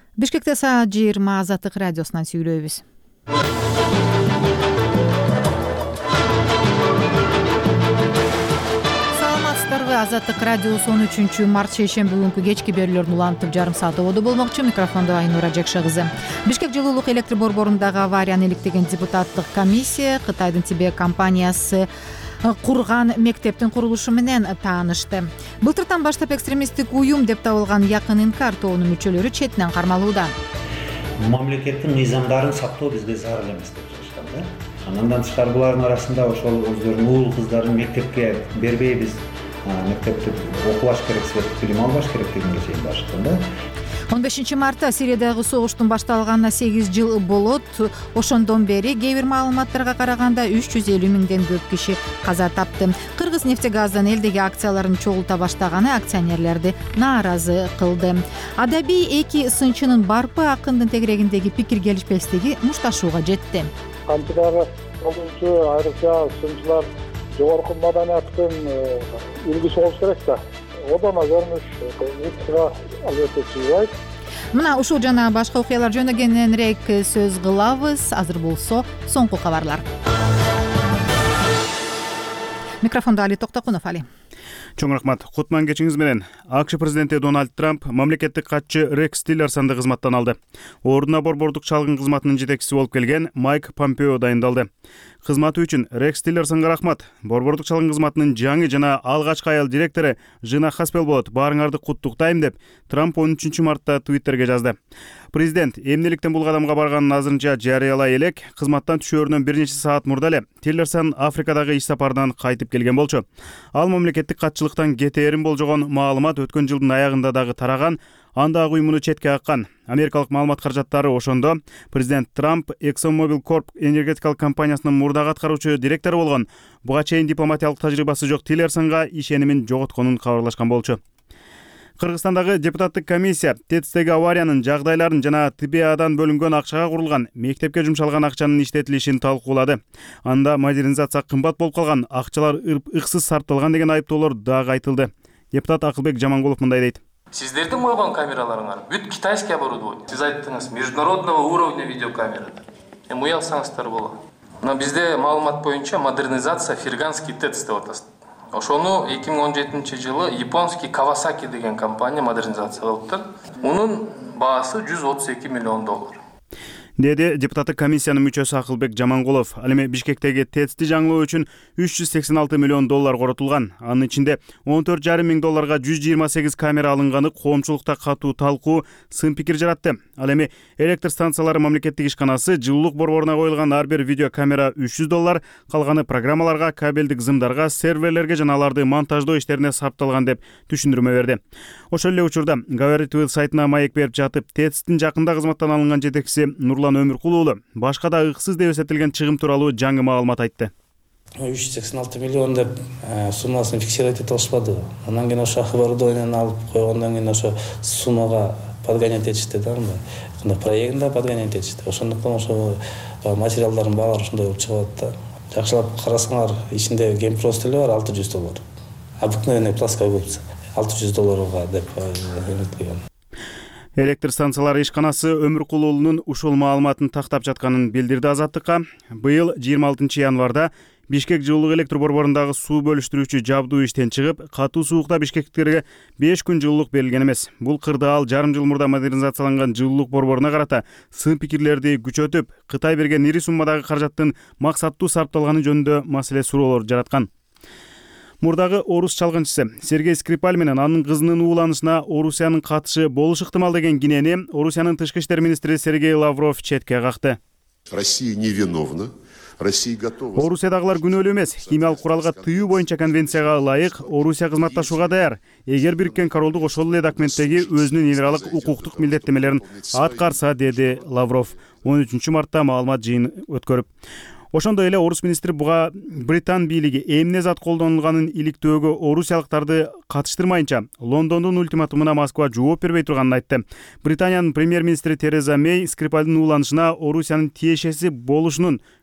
Бишкекте саат 20 Азаттык радиосунан сүйлөйбүз. Саламатсыздарбы? Азаттык радиосу 13-март шейшемби күнкү кечки берүүлөрүн улантып жарым саат ободо болмокчу. Микрофондо Айнура Жекше кызы. Бишкек жылуулук электр борборундагы аварияны иликтеген депутаттык комиссия Кытайдын Тибе компаниясы курган мектептин курулушу менен таанышты. Былтыртан баштап экстремисттик уюм деп табылган Якын Инкар тобунун мүчөлөрү четинен кармалууда. Мамлекеттин мыйзамдарын сактоо бизге зарыл эмес деп жатышкан да. Андан тышкары булардын арасында ошол өздөрүнүн уул кыздарын мектепке бербейбиз, мектепти окубаш керек, светтик билим албаш керек дегенге чейин барышкан да. 15 мартта Сириядагы согуштун башталганына 8 жыл болот. Ошондон бери кээ бир маалыматтарга караганда 350 миңден көп киши каза тапты. Кыргыз нефтегаздан элдеги акцияларын чогулта баштаганы акционерлерди нааразы кылды. Адабий эки сынчынын барпы акындын тегерегиндеги пикир келишпестиги мушташууга жетти. Кантидагы болчу айрыкча сынчылар жогорку маданияттын үлгүсү болуш керек да. Одона көрүнүш этикага албетте чыйбайт. Мына ушул жана башка окуялар жөнүндө кененирээк сөз кылабыз. Азыр болсо соңку кабарлар. Микрофондо Али Токтокунов. Али. Чоң рахмат. Кутман кечиңиз менен. АКШ президенти Дональд Трамп мамлекеттик катчы Рекс Тиллерсонду кызматтан алды. Ордуна борбордук чалгын кызматынын жетекчиси болуп келген Майк Помпео дайындалды. Кызматы үчүн Рекс Тиллерсонго рахмат. Борбордук чалгын кызматынын жаңы жана алгачкы аял директору Жина Хаспел болот. Баарыңарды куттуктайм деп Трамп 13 мартта Твиттерге жазды. Президент эмнеликтен бул кадамга барганын азырынча жарыялай элек, кызматтан түшөөрүнөн бир нече саат мурда эле Тиллерсон Африкадагы иш сапарынан кайтып келген болчу. Ал мамлекеттик катчылыктан кетээрин болжогон маалымат өткөн жылдын аягында дагы тараган, анда уюмуну четке каккан. Америкалык маалымат каражаттары ошондо президент Трамп ExxonMobil Corp энергетикалык компаниясынын мурдагы аткаруучу директору болгон, буга чейин дипломатиялык тажрыйбасы жок Тиллерсонго ишенимин жоготконун кабарлашкан болчу. Кыргызстандагы депутаттык комиссия ТЭЦтеги авариянын жагдайларын жана ТБАдан бөлүнгөн акчага курулган мектепке жумшалган акчанын иштетилишин талкуулады. Анда модернизация кымбат болуп калган, акчалар ыксыз сарпталган деген айыптоолор дагы айтылды. Депутат Акылбек Жамангулов мындай дейт. Сиздердин койгон камераларыңар бүт китайский оборудование. Сиз айттыңыз, международного уровня видеокамера. Уялсаңыздар болот. Мына бизде маалымат боюнча модернизация Ферганский ТЭЦ деп атат. Ошону 2017 жылы японский Kawasaki деген компания модернизация кылыптыр. Унун баасы $132 миллион. Деди депутаттык комиссиянын мүчөсү Акылбек Жамангулов. Ал эми Бишкектеги ТЭЦти жаңылоо үчүн $386 миллион коротулган. Анын ичинде $14,5 миң 128 камера алынганы коомчулукта катуу талкуу, сын пикир жаратты. Ал эми электр станциялары мамлекеттик ишканасы жылуулук борборуна коюлган ар бир видео камера $300, калганы программаларга, кабелдик зымдарга, серверлерге жана аларды монтаждоо иштерине сарпталган деп түшүндүрмө берди. Ошол эле учурда Gaverit сайтына маек берип жатып, ТЭЦтин жакында кызматтан алынган жетекчиси Нурлан Өмүркул уулу башка да ыксыз деп эсептелген чыгым тууралуу жаңы маалымат айтты. 386 миллион деп суммасын фиксировать ете алышпады. Анан кийин ошо оборудованияны алып койгондон кийин ошо суммага подгонять этишти да, мындай проектинде подгонять этишти. Ошондуктан ошо материалдардын баары ушундай болуп чыгып атты. Жакшылап карасаңар, ичинде геймпрост эле бар $600. Обыкновенный плоская опция $600 деп өткөргөн. Электр станциялары ишканасы Өмүркул уулунун ушул маалыматын тактап жатканын билдирди Азаттыкка. Быйыл 26 январда Бишкек жылуулук электр борборундагы суу бөлүштүрүүчү жабдуу иштен чыгып, катуу суукта бишкектиктерге 5 күн жылуулук берилген эмес. Бул кырда ал жарым жыл мурда модернизацияланган жылуулук борборуна карата сын пикирлерди күчөтүп, Кытай берген ири суммадагы каражаттын максаттуу сарпталганы жөнүндө маселе суроолор жараткан. Мурдагы орус чалгынчысы Сергей Скрипаль менен анын кызынын ууланышына Орусиянын катышы болушу ыктымал деген кинени Орусиянын тышкы иштер министри Сергей Лавров четке какты. Россия невиновна. Россия готова. Орусиядагылар күнөөлүү эмес. Химиялык куралга тыюу боюнча конвенцияга ылайык Орусия кызматташууга даяр. Эгер Бириккен Королдук ошол эле документтеги өзүнүн энералык укуктук милдеттемелерин аткарса, деди Лавров 13 мартта маалымат жыйын өткөрүп. Ошондой эле орус министри буга Британ бийлиги эмне зат колдонулганын иликтөөгө орусиялыктарды катыштырмайынча Лондондун ультиматумуна Москва жооп бербей турганын айтты. Британиянын премьер-министри Тереза Мэй Скрипальдын ууланышына Орусиянын тиешеси болушунун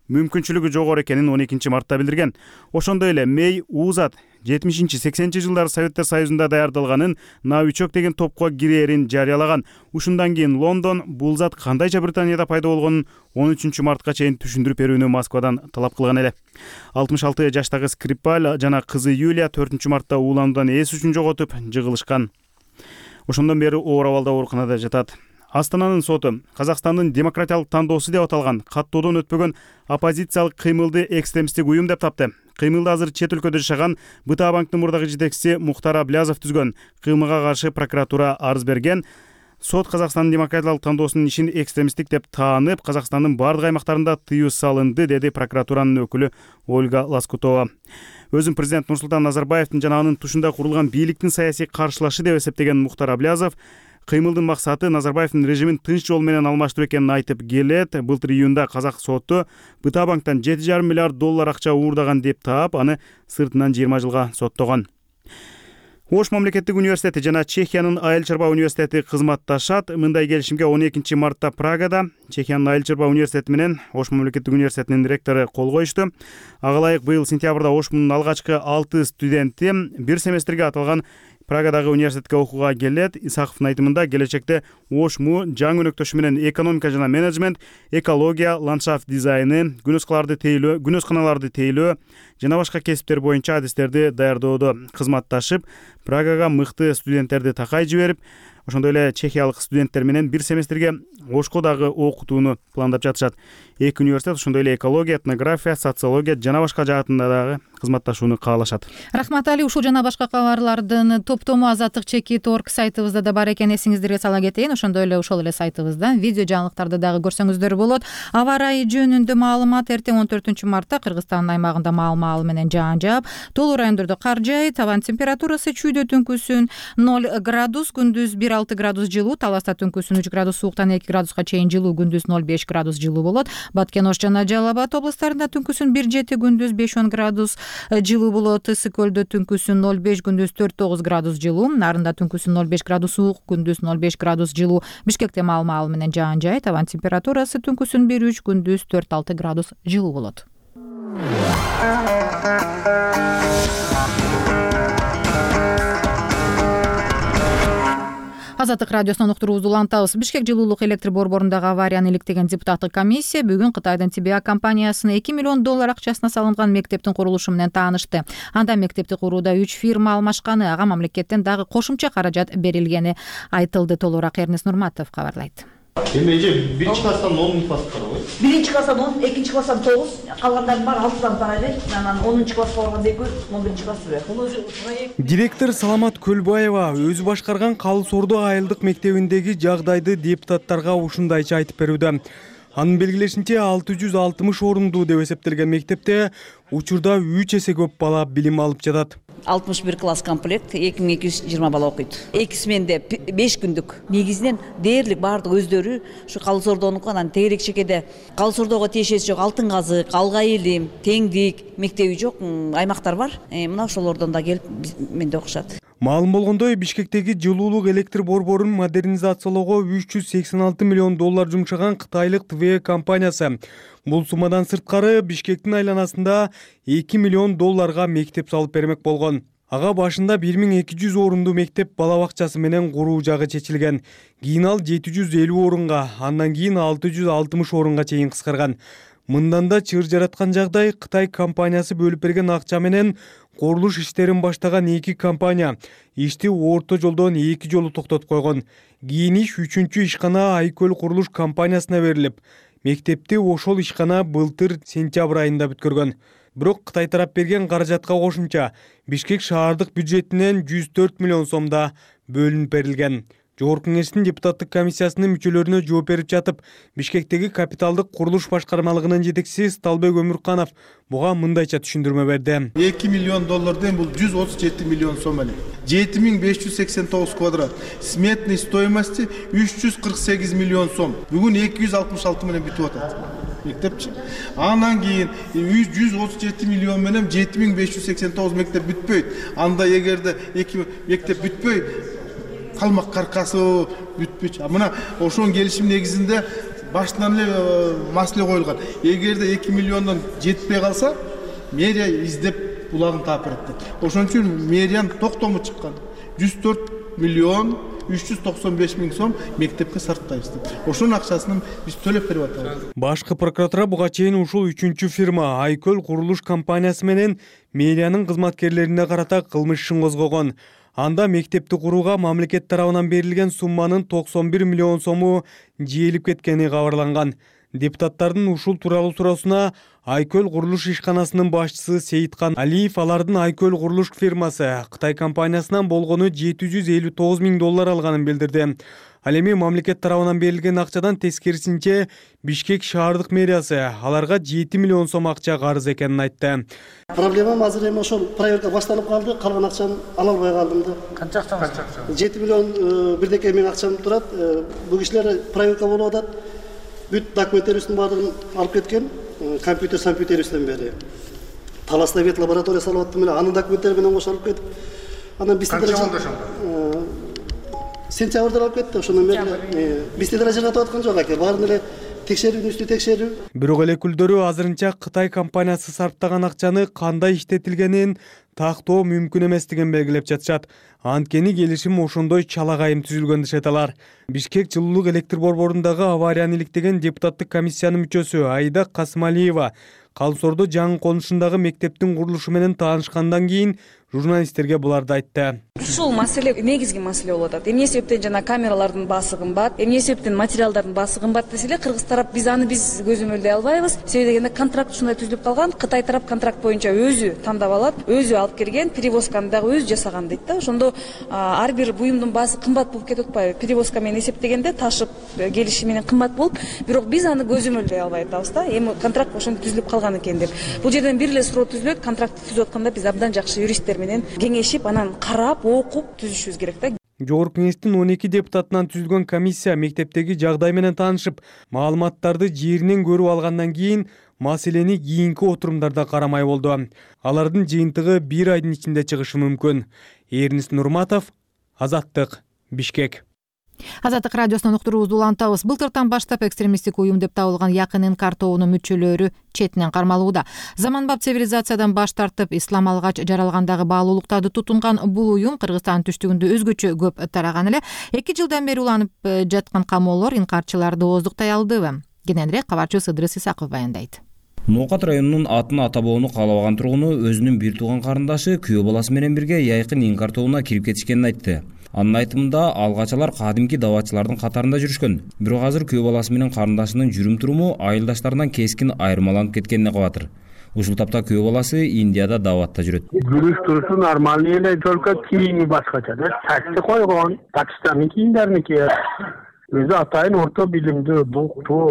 мүмкүнчүлүгү жогору экенин 12 мартта билдирген. Ошондой эле Мэй УЗАТ 70-80 жылдары Советтер Союзунда даярдалганын Новичок деген топко кирээрин жарыялаган. Ушундан кийин Лондон бул зат кандайча Британияда пайда болгонун 13 мартка чейин түшүндүрүп берүүнү Москвадан талап кылган эле. 66 жаштагы Скрипаль жана кызы Юлия 4 мартта уулануудан эс үчүн жоготуп жыгылышкан. Ошондон бери оор абалда ооруканада жатат. Астананын соту Казакстандын демократиялык тандоосу деп аталган каттоодон өтпөгөн оппозициялык кыймылды экстремисттик уюм деп тапты. Кыймылды азыр чет өлкөдө жашаган БТА банктын мурдагы жетекчиси Мухтар Аблязов түзгөн. Кыймылга каршы прокуратура арыз берген. Сот Казакстандын демократиялык тандоосунун ишин экстремисттик деп таанып, Казакстандын бардык аймактарында тыюу салынды, деди прокуратуранын өкүлү Ольга Лоскутова. Өзүн президент Нурсултан Назарбаевдин жана анын тушунда курулган бийликтин саясий каршылашы деп эсептеген Мухтар Аблязов кыймылдын максаты Назарбаевдин режимин тынч жол менен алмаштыруу экенин айтып келет. Былтыр июнда казак соту БТА банктан 7,5 миллиард доллар акча уурдаган деп таап, аны сыртынан 20 жылга соттогон. Ош мамлекеттик университети жана Чехиянын Айыл чарба университети кызматташат. Мындай келишимге 12 мартта Прагада Чехиянын Айыл чарба университети менен Ош мамлекеттик университетинин ректору кол коюшту. Ага ылайык быйыл сентябрда Ошмунун алгачкы 6 студенти бир семестрге аталган Прагадагы университетке окууга келет. Исаковдун айтымында келечекте Ошму жаңы өнөктөшү менен экономика жана менеджмент, экология, ландшафт дизайны, күнөсканаларды тейлөө жана башка кесиптер боюнча адистерди даярдоодо кызматташып, Прагага мыкты студенттерди такай жиберип, ошондой эле чехиялык студенттер менен бир семестрге Ошко дагы окутууну пландап жатышат. Эки университет ошондой эле экология, этнография, социология жана башка жаатында дагы кызматташууну каалашат. Рахмат Али, ушул жана башка кабарлардын топтому Азаттык Чекит.org сайтыбызда да бар экен, эсиңиздерге сала кетейин. Ошондой эле ошол эле сайтыбыздан видео жаңылыктарды дагы көрсөңүздөр болот. Аба ырайы жөнүндө маалымат эртең 14 мартта Кыргызстандын аймагында маал менен жаан жаап, тоолуу райондордо кар жаайт. Абанын температурасы чүйдө түнкүсүн 0 градус, күндүз 1,6 градус жылуу, Таласта түнкүсүн 3 градус сууктан 2 градуска чейин жылуу, күндүз 0,5 градус жылуу болот. Баткен, Ош жана Жалал Абад областарында түнкүсүн 1,7, күндүз 5,10 градус жылуу болот. Ысык көлдө түнкүсүн 0,5, күндүз 4,9 градус жылуу. Нарында түнкүсүн 0,5 градус суук, күндүз 0,5 градус жылуу. Бишкекте маал менен жаан жаайт. Абанын температурасы түнкүсүн 1,3, күндүз 4,6 градус жылуу болот. Азаттык радиосунан уктуруубузду улантабыз. Бишкек жылуулук электр борборундагы аварияны иликтеген депутаттык комиссия бүгүн Кытайдын TBA компаниясына $2 миллион акчасына салынган мектептин курулушу менен таанышты. Анда мектепти курууда 3 фирма алмашканы, ага мамлекеттен дагы кошумча каражат берилгени айтылды. Толугураак Эрнест Нурматов кабарлайт. Эже биринчи класстан 10 класс барабы? Биринчи класстан 10, экинчи класстан 9, калгандардын баары 6-дан бара эле. Анан 10-чу класска барганда 2, 11-чи класс бир. Директор Саламат Көлбаева өзү башкарган Калы Сордо айылдык мектебиндеги жагдайды депутаттарга ушундайча айтып берүүдө. Анын белгилешинче 660 орунду деп эсептелген мектепте учурда 3 эсе көп бала билим алып жатат. 61 класс комплект, 2220 бала окуйт. Эки сменде 5 күндүк. Негизинен дээрлик баардык өздөрү ушу Калы Сордонуку, анан тегерек чекеде Калы Сордого тиешеси жок Алтын Казык, Алга Илим, Теңдик мектеби жок аймактар бар. Мына ошолордон да келип менде окушат. Маалым болгондой, Бишкектеги жылуулук электр борборун модернизациялоого $386 миллион жумшаган кытайлык ТВ компаниясы. Бул суммадан сырткары Бишкектин айланасында $2 миллион мектеп салып бермек болгон. Ага башында 1200 орунду мектеп бала бакчасы менен куруу жагы чечилген. Кийин ал 750 орунга, андан кийин 660 орунга чейин кыскарган. Мындан да чыр жараткан жагдай Кытай компаниясы бөлүп берген акча менен курулуш иштерин баштаган 2 компания ишти орто жолдон 2 жолу токтотуп койгон. Кийин иш 3-чү ишкана Айкөл курулуш компаниясына берилип, мектепти ошол ишкана былтыр сентябрь айында бүткөргөн. Бирок Кытай тарап берген каражатка кошумча Бишкек шаардык бюджетинен 104 миллион сомда бөлүнүп берилген. Жогорку Кеңештин депутаттык комиссиясынын мүчөлөрүнө жооп берип жатып, Бишкектеги капиталдык курулуш башкармалыгынын жетекчиси Сталбек Өмүрканов буга мындайча түшүндүрмө берди. $2 миллион бул 137 миллион сом эле. 7589 квадрат. Сметный стоимости 348 миллион сом. Бүгүн 266 менен бүтүп атат. Мектепчи. Андан кийин 137 миллион менен 7589 мектеп бүтпөйт. Анда эгерде 2 мектеп бүтпөй, калмак каркасы бүтпөчү. Мына ошон келишим негизинде башынан эле маселе коюлган. Эгерде 2 миллиондон жетпей калса, мэрия издеп булагын таап берет дейт. Ошон үчүн мэриянын токтому чыккан. 104 миллион 395 миң сом мектепке сарптайбыз деп. Ошонун акчасын биз төлөп берип атабыз. Башкы прокуратура буга чейин ушул 3-чү фирма Айкөл курулуш компаниясы менен мэриянын кызматкерлерине карата кылмыш ишин козгогон. Анда мектепти курууга мамлекет тарабынан берилген сумманын 91 миллион сому жиелип кеткени кабарланган. Депутаттардын ушул тууралуу суроосуна Айкөл курулуш ишканасынын башчысы Сейиткан Алиев алардын Айкөл курулуш фирмасы Кытай компаниясынан болгону 759 миң доллар алганын билдирди. Ал эми мамлекет тарабынан берилген акчадан тескерисинче Бишкек шаардык мэриясы аларга 7 миллион сом акча карыз экенин айтты. Проблемам азыр эми ошол проверка башталып калды, калган акчаны ала албай калдым да. Канча акчаңыз? 7 миллион бирдеке миң акчам турат. Бул кишилер проверка болуп атат. Бүт документтерибиздин баардыгын алып кеткен. Компьютерибизден бери. Таласта бет лаборатория салып аттым эле. Анын документтери менен кошо алып кетип. Анан бизде канча болду ошондо? Сентябрда алып кетти. Ошондон бери бизде деле ажыратып аткан жок аке. Баарын эле текшерүүнүн үстү текшерүү. Бирок эле өкүлдөрү азырынча Кытай компаниясы сарптаган акчаны кандай иштетилгенин тактоо мүмкүн эместигин белгилеп жатышат. Анткени келишим ошондой чалагайым түзүлгөн дешет алар. Бишкек жылуулук электр борборундагы аварияны иликтеген депутаттык комиссиянын мүчөсү Айда Касымалиева Калсордо жаңы конушундагы мектептин курулушу менен таанышкандан кийин журналисттерге буларды айтты. Ушул маселе негизги маселе болуп атат. Эмне себептен жана камералардын баасы кымбат, эмне себептен материалдардын баасы кымбат десе эле кыргыз тарап биз көзөмөлдөй албайбыз. Себеби дегенде контракт ушундай түзүлүп калган. Кытай тарап контракт боюнча өзү тандап алат, өзү алып келген, перевозканы дагы өзү жасаган дейт да. Ошондо ар бир буюмдун баасы кымбат болуп кетип атпайбы? Перевозка менен эсептегенде ташып келиши менен кымбат болуп, бирок биз аны көзөмөлдөй албай атабыз да. Эми контракт ошондой түзүлүп калган экен деп. Бул жерден бир эле суроо түзүлөт. Контрактты түзүп атканда биз абдан жакшы юристтер менен кеңешип, анан карап, окуп түзүшүбүз керек да. Жогорку кеңештин 12 депутатынан түзүлгөн комиссия мектептеги жагдай менен таанышып, маалыматтарды жеринен көрүп алгандан кийин маселени кийинки отурумдарда карамай болду. Алардын жыйынтыгы 1 айдын ичинде чыгышы мүмкүн. Эрнис Нурматов, Азаттык, Бишкек. Азаттык радиосунан уктуруубузду улантабыз. Былтыртан баштап экстремисттик уюм деп табылган Якын Инкар тобунун мүчөлөрү четинен кармалууда. Заманбап цивилизациядан баш тартып, ислам алгач жаралгандагы баалуулуктарды тутунган бул уюм Кыргызстандын түштүгүндө өзгөчө көп тараган эле. 2 жылдан бери уланып жаткан камоолор инкарчыларды ооздуктай алдыбы? Кененирээк кабарчыбыз Ыдрыс Исаков баяндайт. Ноокат районунун атын атабоону каалабаган тургуну өзүнүн бир тууган карындашы күйөө баласы менен бирге Якын Инкар тобуна кирип кетишкенин айтты. Анын айтымында алгачалар кадимки даватчылардын катарында жүрүшкөн. Бирок азыр күйөө баласы менен карындашынын жүрүм туруму айылдаштарынан кескин айырмаланып кеткенине кабатыр. Ушул тапта күйөө баласы Индияда даватта жүрөт. Жүрүш турушу нормальный эле, только кийими башкача. Такси койгон, Пакистандын кийимдериники. Өзү атайын орто билимдүү, доктор,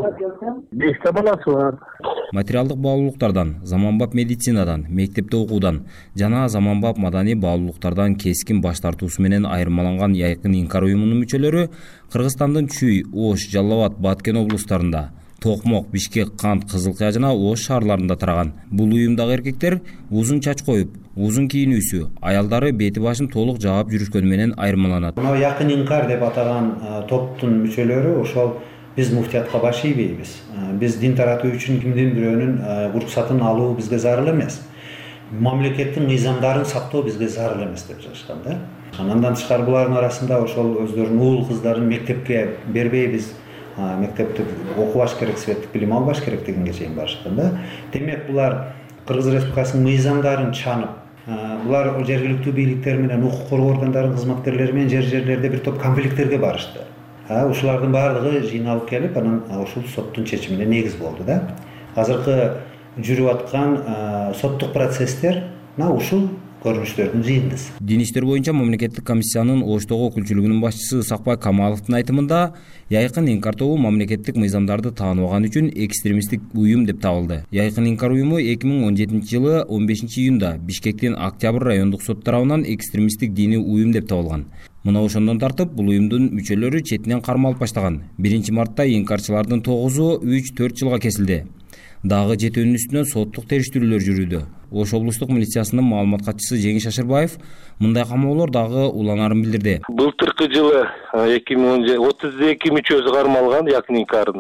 5 баласы бар. Материалдык баалуулуктардан, заманбап медицинадан, мектепте окуудан жана заманбап маданий баалуулуктардан кескин баш тартуусу менен айырмаланган Якын Инкар уюмунун мүчөлөрү Кыргызстандын Чүй, Ош, Жалал Абад, Баткен облустарында, Токмок, Бишкек, Кант, Кызылкая жана Ош шаарларында тараган. Бул уюмдагы эркектер узун чач коюп, узун кийинүүсү, аялдары бети башын толук жаап жүрүшкөнү менен айырмаланат. Мына Якын Инкар деп атаган топтун мүчөлөрү ошол биз муфтиятка баш ийбейбиз. Биз дин таратуу үчүн кимдин бирөөнүн уруксатын алуу бизге зарыл эмес. Мамлекеттин мыйзамдарын сактоо бизге зарыл эмес деп жатышкан да. Андан тышкары булардын арасында ошол өздөрүнүн уул кыздарын мектепке бербейбиз. Мектепте окубаш керек, светтик билим албаш керек дегенге чейин барышкан да. Демек булар Кыргыз Республикасынын мыйзамдарын чанып, булар жергиликтүү бийликтер менен укук коргоо органдарынын кызматкерлери менен жерлерде бир топ конфликттерге барышты. Ушулардын баардыгы жыйналып келип, анан ушул соттун чечимине негиз болду да. Азыркы жүрүп аткан соттук процесстер ушул көрүнүштөрдүн жыйындысы. Дин иштер боюнча мамлекеттик комиссиянын Оштогу өкүлчүлүгүнүн башчысы Сакбай Камаловдун айтымында Якын Инкар тобу мамлекеттик мыйзамдарды тааныбаган үчүн экстремисттик уюм деп табылды. Якын Инкар уюму 2017-жылы 15 июнда Бишкектин Октябрь райондук сот тарабынан экстремисттик диний уюм деп табылган. Мына ошондон тартып бул уюмдун мүчөлөрү четинен кармалып баштаган. 1-мартта инкарчылардын 9-у 3-4 жылга кесилди. Дагы 7-нин үстүнөн соттук териштирүүлөр жүрүүдө. Ош облустук милициясынын маалымат катчысы Жеңиш Ашырбаев мындай камоолор дагы уланарын билдирди. Былтыркы жылы 32 мүчөсү кармалган Якын Инкардын.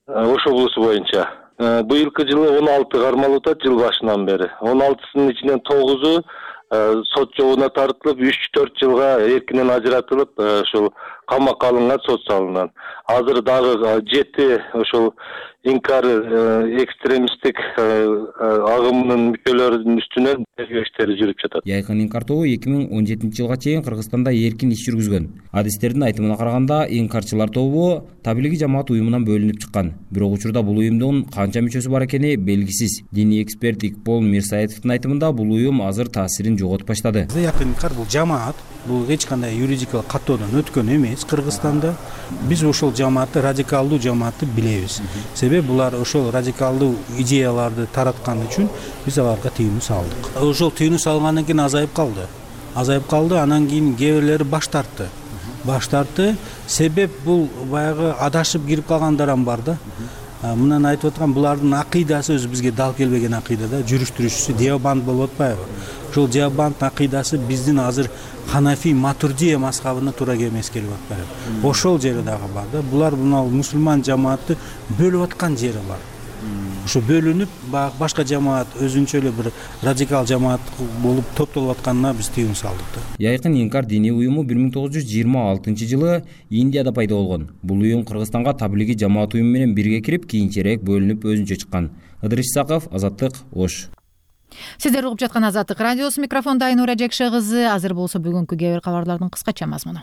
Ошо облусу боюнча. Быйылкы жылы 16 кармалып атат жыл башынан бери. 16-сынын ичинен 9-у сот жобуна тартылып, 3-4 жылга эркинен ажыратылып, ошол камакка алынган, сот салынган. Азыр дагы 7 ошол инкар экстремисттик агымынын мүчөлөрүнүн үстүнөн тергөө иштери жүрүп жатат. Яйкын инкар тобу 2017 жылга чейин Кыргызстанда эркин иш жүргүзгөн. Адистердин айтымына караганда, инкарчылар тобу Таблиги жамаат уюмунан бөлүнүп чыккан. Бирок учурда бул уюмдун канча мүчөсү бар экени белгисиз. Диний эксперт Икбол Мирсаитовдун айтымында, бул уюм азыр таасирин жоготуп баштады. Яйкын инкар бул жамаат, бул эч кандай юридикалык каттоодон өткөн эмес Кыргызстанда. Биз ошол жамаатты, радикалдуу жамаатты билебиз. Себеби булар ошол радикалдуу идеяларды тараткан үчүн биз аларга тыюу салдык. Ошол тыюу салгандан кийин азайып калды, анан кийин кээ бирлери баш тартты. Себеп бул баягы адашып кирип калгандар бар да. Мындан айтып аткан булардын акыйдасы өзү бизге дал келбеген акыйда да, жүрүштүрүүчүсү Диабанд болуп атпайбы? Ошол Диабанд акыйдасы биздин азыр Ханафи Матурдия мазхабына туура келмес келип атпайбы? Ошол жери дагы бар да. Булар мусулман жамаатты бөлүп аткан жери бар. Ошо бөлүнүп, башка жамаат өзүнчө эле бир радикал жамаат болуп топтолуп атканына биз тыюу салдык да. Яйкын инкар диний уюму 1926 жылы Индияда пайда болгон. Бул уюм Кыргызстанга Таблиги жамаат уюму менен бирге кирип, кийинчерээк бөлүнүп өзүнчө чыккан. Ыдырыш Исаков, Азаттык, Ош. Сиздер угуп жаткан Азаттык радиосу, микрофондо Айнура Жекше кызы. Азыр болсо бүгүнкү кээ бир кабарлардын кыскача мазмуну.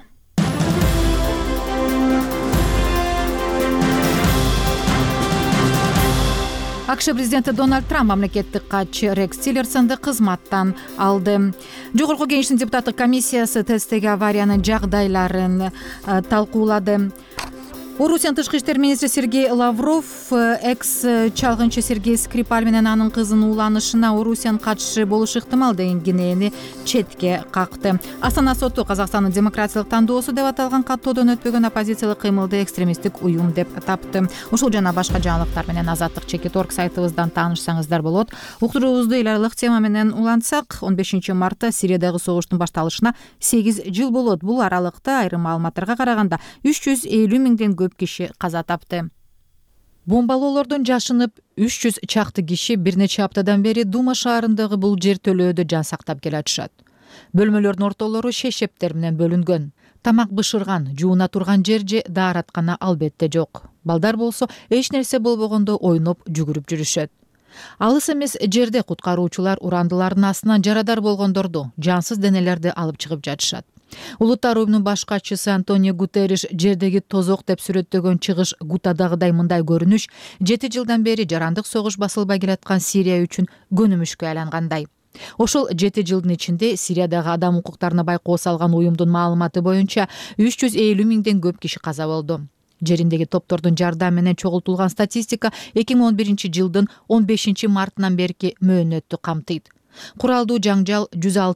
АКШ президенти Дональд Трамп мамлекеттик катчы Рекс Тиллерсонду кызматтан алды. Жогорку кеңештин депутаттык комиссиясы тесттеги авариянын жагдайларын талкуулады. Орусиянын тышкы иштер министри Сергей Лавров экс-чалгынчы Сергей Скрипаль менен анын кызынын ууланышына Орусиянын катышы болушу ыктымал деген кенени четке какты. Астана соту Казакстандын демократиялык тандоосу деп аталган каттоодон өтпөгөн оппозициялык кыймылды экстремисттик уюм деп тапты. Ушул жана башка жаңылыктар менен Азаттык.org сайтыбыздан таанышсаңыздар болот. Уктуруубузду эл аралык тема менен улантсак, 15 мартта Сириядагы согуштун башталышына 8 жыл болот. Бул аралыкта айрым маалыматтарга караганда 350 миңден көп киши каза тапты. Бомбалоолордон жашынып 300 чакты киши бир нече аптадан бери Дума шаарындагы бул жертөлөөдө жан сактап келатышат. Бөлмөлөрдүн ортолору шешептер менен бөлүнгөн. Тамак бышырган, жууна турган жер же даараткана албетте жок. Балдар болсо эч нерсе болбогондо ойноп жүгүрүп жүрүшөт. Алыс эмес жерде куткаруучулар урандылардын астынан жарадар болгондорду, жансыз денелерди алып чыгып жатышат. Улуттар уюмунун баш катчысы Антонио Гутерриш жердеги тозок деп сүрөттөгөн чыгыш Гутадагыдай мындай көрүнүш 7 жылдан бери жарандык согуш басылбай келаткан Сирия үчүн көнүмүшкө айлангандай. Ошол 7 жылдын ичинде Сириядагы адам укуктарына байкоо салган уюмдун маалыматы боюнча 350 миңден көп киши каза болду. Жериндеги топтордун жардамы менен чогултулган статистика 2011 жылдын 15 мартынан берки мөөнөттү камтыйт. Куралдуу жаңжал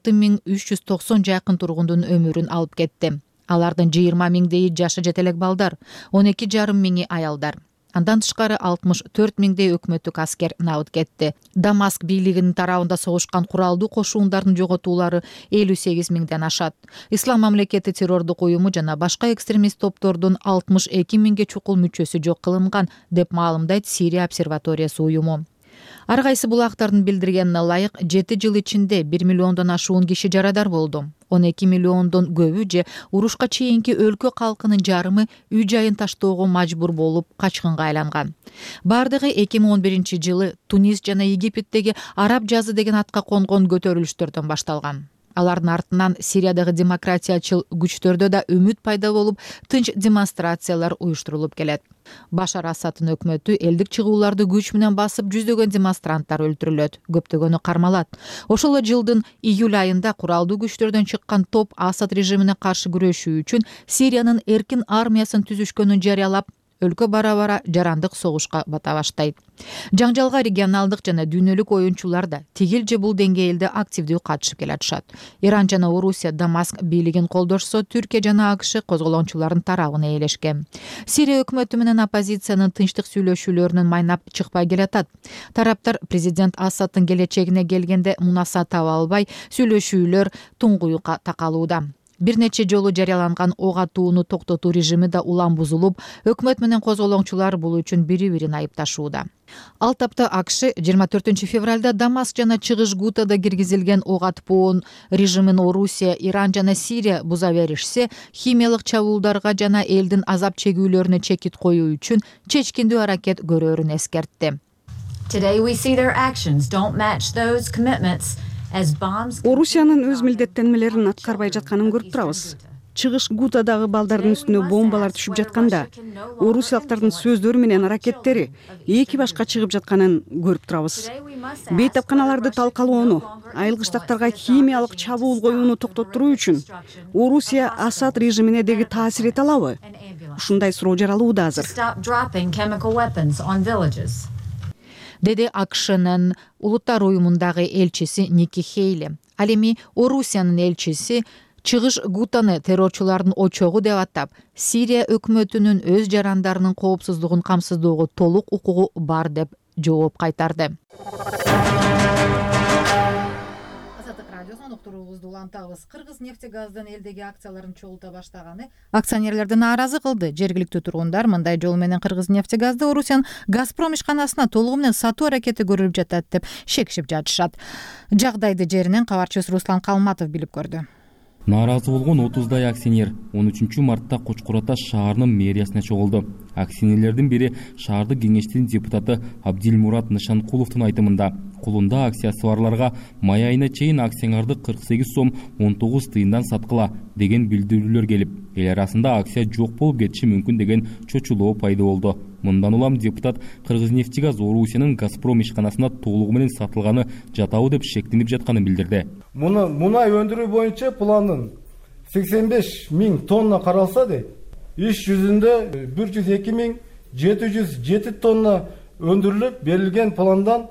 106.390 жакын тургундун өмүрүн алып кетти. Алардын 20 миңдейи жашы жете элек балдар, 12,5 миңи аялдар. Андан тышкары 64 миңдей өкмөттүк аскер набыт кетти. Дамаск бийлигинин тарабында согушкан куралдуу кошуундардын жоготуулары 58 миңден ашат. Ислам мамлекети террордук уюму жана башка экстремист топтордун 62 миңге чукул мүчөсү жок кылынган деп маалымдайт Сирия обсерваториясы уюму. Ар кайсы булактардын билдиргенине ылайык 7 жыл ичинде 1 миллиондон ашуун киши жарадар болду. 12 миллиондон көбү же урушка чейинки өлкө калкынын жарымы үй жайын таштоого мажбур болуп качкынга айланган. Бардыгы 2011 жылы Тунис жана Египеттеги Араб жазы деген атка конгон көтөрүлүштөрдөн башталган. Алардын артынан Сириядагы демократиячыл күчтөрдө да үмүт пайда болуп, тынч демонстрациялар уюштурулуп келет. Башар Асадтын өкмөтү элдик чыгууларды күч менен басып, жүздөгөн демонстранттар өлтүрүлөт, көптөгөнү кармалат. Ошол жылдын июль айында куралдуу күчтөрдөн чыккан топ Асад режимине каршы күрөшүү үчүн Сириянын эркин армиясын түзүшкөнүн жарыялап, өлкө бара-бара жарандык согушка бата баштайт. Жаңжалга регионалдык жана дүйнөлүк оюнчулар да тигил же бул деңгээлде активдүү катышып келатышат. Иран жана Орусия Дамаск бийлигин колдошсо, Түркия жана АКШ козголоончулардын тарабына ээлешкен. Сирия өкмөтү менен оппозициянын тынчтык сүйлөшүүлөрүнүн майнап чыкпай келатат. Тараптар президент Асадтын келечегине келгенде мунаса таба албай, сүйлөшүүлөр туңгуюкка такалууда. бир нече жолу жарыяланган ок атууну токтотуу режими да улам бузулуп, өкмөт менен козголоңчулар бул үчүн бири-бирин айыпташууда. Ал тапта АКШ 24 февралда Дамаск жана чыгыш Гутада киргизилген ок атпоон режимин Орусия, Иран жана Сирия буза беришсе, химиялык чабуулдарга жана элдин азап чегүүлөрүнө чекит коюу үчүн чечкиндүү аракет көрөөрүн эскертти. Орусиянын өз милдеттенмелерин аткарбай жатканын көрүп турабыз. Чыгыш Гутадагы балдардын үстүнө бомбалар түшүп жатканда, орусиялыктардын сөздөрү менен аракеттери эки башка чыгып жатканын көрүп турабыз. Бейтапканаларды талкалоону, айылгы штаттарга химиялык чабуул коюуну токтоттуруу үчүн Орусия Асад режимине деги таасир эте алабы? Ушундай суроо жаралууда азыр. Деди АКШнын улуттар уюмундагы элчиси Ники Хейли. Ал эми Орусиянын элчиси чыгыш Гутаны террорчулардын очогу деп атап, Сирия өкмөтүнүн өз жарандарынын коопсуздугун камсыздоого толук укугу бар деп жооп кайтарды. Кыргыз нефтегаздын элдеги акцияларын чогулта баштаганы акционерлерди нааразы кылды. Жергиликтүү тургундар мындай жол менен Кыргыз нефтегазды Орусиянын Газпром ишканасына толугу менен сатуу аракети көрүлүп жатат деп шекишип жатышат. Жагдайды жеринен кабарчыбыз Руслан Калматов билип көрдү. Нааразы болгон 30дай акционер 13 мартта Кочкор Ата шаарынын мэриясына чогулду. Акционерлердин бири шаардык кеңештин депутаты Абдилмурат Нышанкуловдун айтымында, колунда акциясы барларга май айына чейин акцияңарды 48 сом 19 тыйындан саткыла деген билдирүүлөр келип, эл арасында акция жок болуп кетиши мүмкүн деген чочулоо пайда болду. Мындан улам депутат Кыргызнефтегаз Орусиянын Газпром ишканасына толугу менен сатылганы жатабы деп шектенип жатканын билдирди. Муну мунай өндүрүү боюнча пландын 85 000 тонна каралса дейт. Иш жүзүндө 102 707 тонна өндүрүлүп, берилген пландан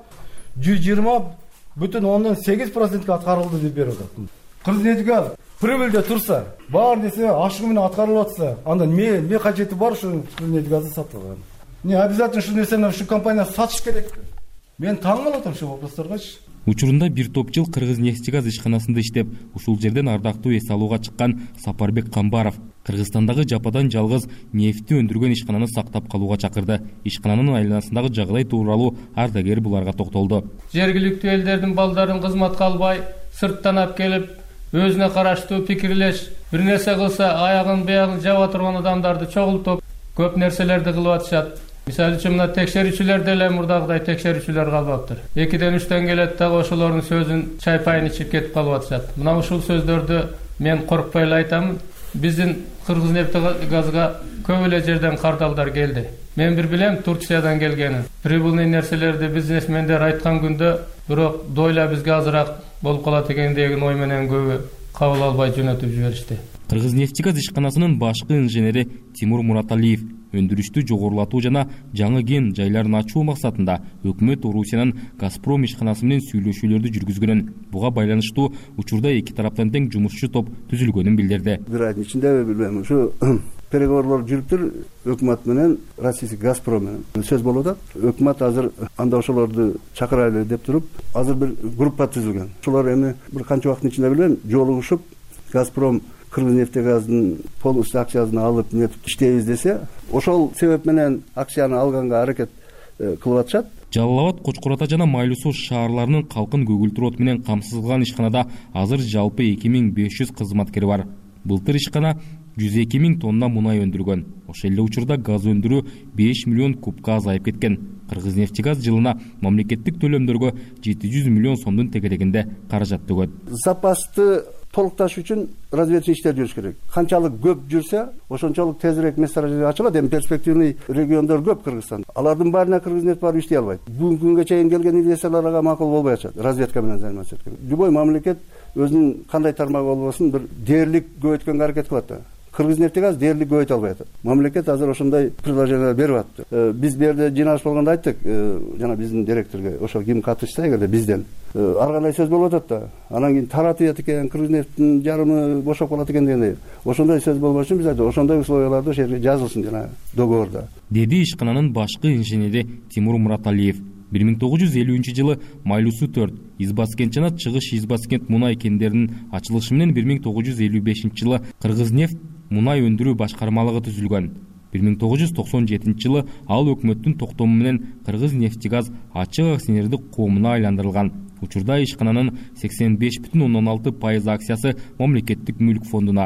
120,8% аткарылды деп берип атат. Кыргызнефтегаз прибыльде турса, бар десе ашыгы менен аткарылып атса, анда эмне кажети бар ушу Кыргызнефтегазды сатууга? Не обязательно ушу нерсени ушу компания сатыш керек. Мен таң калып атам ушу вопростаргачы. Учурунда бир топ жыл Кыргызнефтегаз ишканасында иштеп, ушул жерден ардактуу эс алууга чыккан Сапарбек Камбаров Кыргызстандагы жападан жалгыз нефти өндүргөн ишкананы сактап калууга чакырды. Ишкананын айланасындагы жагдай тууралуу ардагер буларга токтолду. Жергиликтүү элдердин балдарын кызматка албай, сырттан алып келип, өзүнө караштуу пикирлеш, бир нерсе кылса аягын биягын жаба турган адамдарды чогултуп, көп нерселерди кылып атышат. Мисалы үчүн мына текшерүүчүлөр деле мурдагыдай текшерүүчүлөр калбаптыр. 2-ден 3-төн келет дагы ошолордун сөзүн чайпайын ичип кетип калып атышат. Мына ушул сөздөрдү мен коркпой эле айтам. Биздин Кыргызнефтегазга көп эле жерден кардалдар келди. Мен бир билем Турциядан келгенин. Прибыльный нерселерди бизнесмендер айткан күндө, бирок дойла бизге азыраак болуп калат экен деген ой менен көбү кабыл албай жөнөтүп жиберишти. Кыргызнефтегаз ишканасынын башкы инженери Тимур Мураталиев өндүрүштү жогорулатуу жана жаңы кен жайларын ачуу максатында өкмөт Орусиянын Газпром ишканасы менен сүйлөшүүлөрдү жүргүзгөнүн, буга байланыштуу учурда эки тараптан тең жумушчу топ түзүлгөнүн билдирди. Бир айдын ичинде билбейм, ушу переговорлор жүрүптүр өкмөт менен Российский Газпром менен. Сөз болуп атат. Өкмөт азыр анда ошолорду чакырайлы деп туруп, азыр бир группа түзүлгөн. Ошолор эми бир канча убакыттын ичинде билбейм, жолугушуп Газпром Кыргызнефтегаздын полностью акциясын алып нетип иштейбиз десе, ошол себеп менен акцияны алганга аракет кылып атышат. Жалал Абад, Кочкор Ата жана Майлуу Суу шаарларынын калкын көгүлтүр от менен камсыздалган ишканада азыр жалпы 2500 кызматкер бар. Былтыр ишкана 102 000 тонна мунай өндүргөн. Ошол эле учурда газ өндүрүү 5 миллион кубка азайып кеткен. Кыргызнефтегаз жылына мамлекеттик төлөмдөргө 700 миллион сомдун тегерегинде каражат төгөт. Запасты толукташ үчүн разведчий иштер жүрүш керек. Канчалык көп жүрсө, ошончолук тезирээк месторождение ачылат. Эми перспективный региондор көп Кыргызстанда. Алардын баарына Кыргызнефть барып иштей албайт. Бүгүнкү күнгө чейин келген инвесторлорго макул болбой атышат. Разведка менен заниматься эткен. Любой мамлекет өзүнүн кандай тармагы болбосун бир дээрлик көбөйткөнгө аракет кылат да. Кыргызнефтегаз дээрлик көбөйтө албай атат. Мамлекет азыр ошондой предложение берип атты. Биз бул жерде жыйналыш болгондо айттык, жана биздин директорго, ошо ким катышса эгерде бизден ар кандай сөз болуп атат да. Анан кийин таратып экен, Кыргызнефттин жарымы бошоп калат экен дегендей. Ошондой сөз болбош үчүн биз айттык, ошондой условияларды ошо жерге жазылсын жана договордо. Деди ишкананын башкы инженери Тимур Мураталиев. 1950 Майлусу 4 Избаскент жана Чыгыш Избаскент мунай кендеринин ачылышы менен 1955 Кыргыз нефть мунай өндүрүү башкармалыгы түзүлгөн. 1997 ал өкмөттүн токтому менен Кыргыз нефтегаз ачык акционердик коомуна айландырылган. Учурда ишкананын 85,6% акциясы мамлекеттик мүлк фондуна,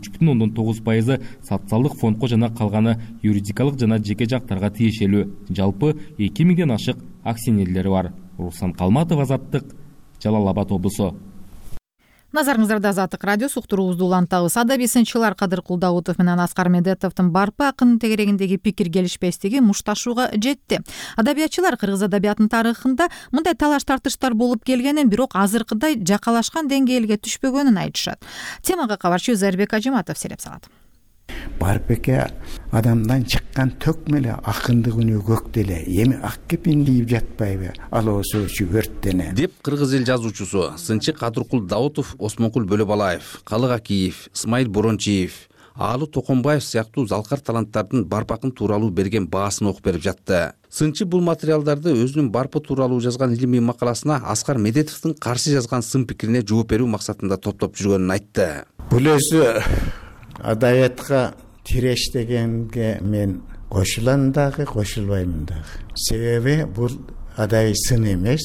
3,9% социалдык фондко жана калганы юридикалык жана жеке жактарга тиешелүү. Жалпы 2000ден ашык акционерлери бар. Руслан Калматов, Азаттык, Жалал Абад облусу. Назарыңыздарда Азаттык радиосу уктуруубузду улантабыз. Адабий сынчылар Кадыркул Даутов менен Аскар Медетовдун барпы акынын тегерегиндеги пикир келишпестиги мушташууга жетти. Адабиятчылар кыргыз адабиятынын тарыхында мындай талаш тартыштар болуп келгенин, бирок азыркыдай жакалашкан деңгээлге түшпөгөнүн айтышат. Темага кабарчы Зарбек Ажиматов сереп салат. Барбеке адамдан чыккан төкмеле акындык үнү көктеле эми ак кепин кийип жатпайбы ал осучу өрттене деп кыргыз эл жазуучусу сынчы Кадыркул Даутов, Осмонкул Бөлөбалаев, Калык Акиев, Исмайыл Борончиев, Аалы Токонбаев сыяктуу залкар таланттардын барпакын тууралуу берген баасын окуп берип жатты. Сынчы бул материалдарды өзүнүн барпы тууралуу жазган илимий макаласына Аскар Медетовдун каршы жазган сын пикирине жооп берүү максатында топтоп жүргөнүн айтты. Бул өзү адабиятка тирештегенге мен кошулам дагы, кошулбаймын дагы. Себеби бул адабий сын эмес,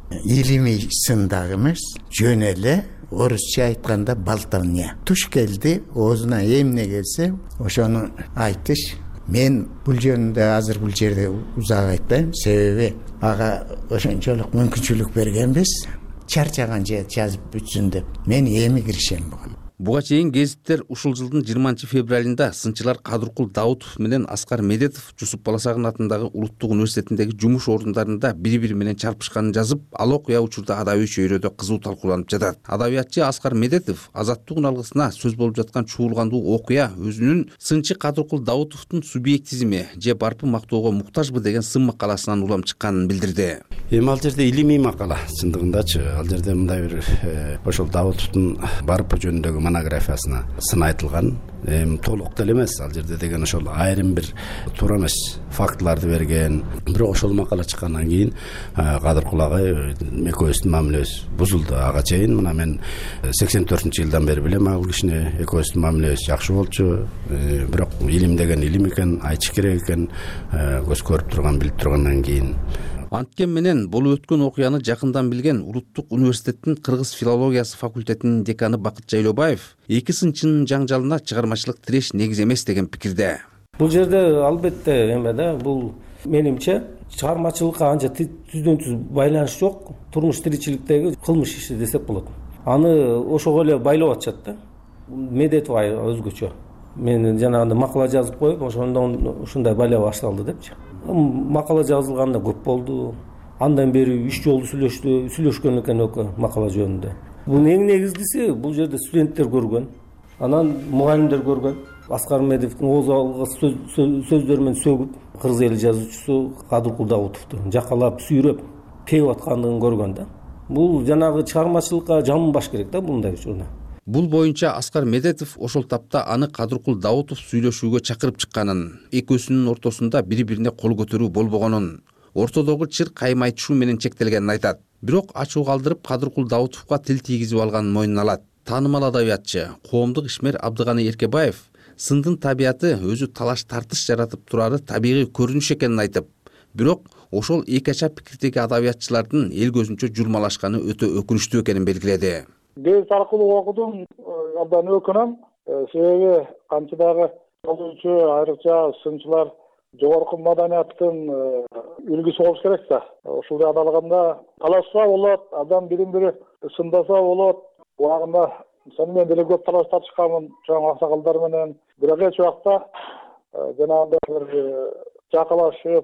илимий сын дагы эмес, жөн эле орусча айтканда болтовня. Туш келди, оозуна эмне келсе, ошону айтыш. Мен бул жөнүндө азыр бул жерде узак айтпайм, себеби ага ошончолук мүмкүнчүлүк бергенбиз. Чарчаган же жазып бүтсүн деп мен эми киришем буга. Буга чейин гезиттер ушул жылдын 20 февралында сынчылар Кадыркул Даутов менен Аскар Медетов Жусуп Баласагын атындагы Улуттук университетиндеги жумуш орундарында бири-бири менен чарпышканын жазып, ал окуя учурда адабий чөйрөдө кызуу талкууланып жатат. Адабиятчы Аскар Медетов Азаттык алгысына сөз болуп жаткан чуулгандуу окуя өзүнүн сынчы Кадыркул Даутовдун субъектизми же барпы мактоого муктажбы деген сын макаласынан улам чыкканын билдирди. Эми ал жерде илимий макала, чындыгындачы ал жерде мындай бир ошол Даутовдун барпы жөнүндөгү монографиясына сын айтылган. Толук деле эмес, ал жерде деген ошол айрым бир туура эмес фактыларды берген. Бирок ошол макала чыккандан кийин Кадыркул агай экөөбүздүн мамилебиз бузулду. Ага чейин мына мен 84-жылдан бери билем ал кишини, экөөбүздүн мамилебиз жакшы болчу. Бирок илим деген илим экен, айтыш керек экен, көз көрүп турган, билип тургандан кийин. Анткен менен болуп өткөн окуяны жакындан билген Улуттук университеттин кыргыз филологиясы факультетинин деканы Бакыт Жайлообаев эки сынчынын жаңжалына чыгармачылык тиреш негиз эмес деген пикирде. Бул жерде албетте эме да, бул менимче чыгармачылыкка анча түздөн-түз байланыш жок. Турмуш тиричиликтеги кылмыш иши десек болот. Аны ошого эле байлап атышат да. Медетов өзгөчө. Мен жанагындай макала жазып коюп, ошондон ушундай байлап башталды депчи. Макала жазылганда көп болду. Андан бери 3 жолу сүйлөшкөн экен макала жөнүндө. Бул эң негизгиси бул жерде студенттер көргөн, анан мугалимдер көргөн. Аскар Медетовдун ооз алгыс сөздөрү менен сөгүп, кыргыз эли жазуучусу Кадыркул Даутовду жакалап, сүйрөп, тегип аткандыгын көргөн да. Бул жанагы чыгармачылыкка жамынбаш керек да мындай учурда. Бул боюнча Аскар Медетов ошол тапта аны Кадыркул Даутов сүйлөшүүгө чакырып чыкканын, экөөсүнүн ортосунда бири-бирине кол көтөрүү болбогонун, ортодогу чыр кайым айтышуу менен чектелгенин айтат. Бирок ачуу калтырып Кадыркул Даутовго тил тийгизип алганын мойнуна алат. Таанымал адабиятчы, коомдук ишмер Абдыганы Эркебаев сындын табияты өзү талаш тартыш жаратып турары табигый көрүнүш экенин айтып, бирок ошол эки ача пикирдеги адабиятчылардын эл көзүнчө журмалашканы өтө өкүнүчтүү экенин белгиледи. Гезит аркылуу окудум, абдан өкүнөм. Себеби канча дагы жазуучу, айрыкча сынчылар жогорку маданияттын үлгүсү болуш керек да. Ушул адалганда талашса болот, абдан бири-бири сындаса болот. Убагында сен деле көп талаш тартышканмын чоң аксакалдар менен. Бирок эч убакта жанагындай бир жакалашып,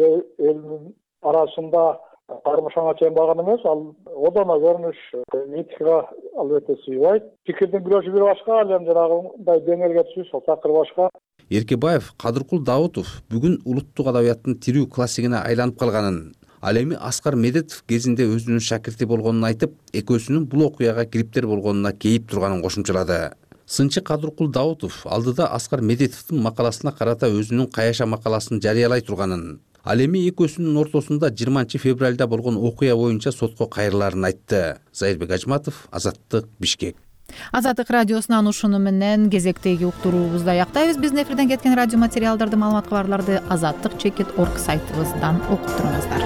элдин арасында кармашаңа чейин барган эмес, ал одоно көрүнүш этикага албетте сыйбайт. Пикирдин күрөшү бир башка, ал эми жанагындай деңгээлге түшүш, ал такыр башка. Эркебаев Кадыркул Даутов бүгүн улуттук адабияттын тирүү классигине айланып калганын, ал эми Аскар Медетов кезинде өзүнүн шакирти болгонун айтып, экөөсүнүн бул окуяга кириптер болгонуна кейип турганын кошумчалады. Сынчы Кадыркул Даутов алдыда Аскар Медетовдун макаласына карата өзүнүн каяша макаласын жарыялай турганын, Ал эми экөөсүнүн ортосунда 20 февралда болгон окуя боюнча сотко кайрылаарын айтты. Зайырбек Ажматов, Азаттык, Бишкек. Азаттык радиосунан ушуну менен кезектеги уктуруубузду аяктайбыз. Биздин эфирден кеткен радио материалдарды, маалымат кабарларды azattik.org сайтыбыздан окуп туруңуздар.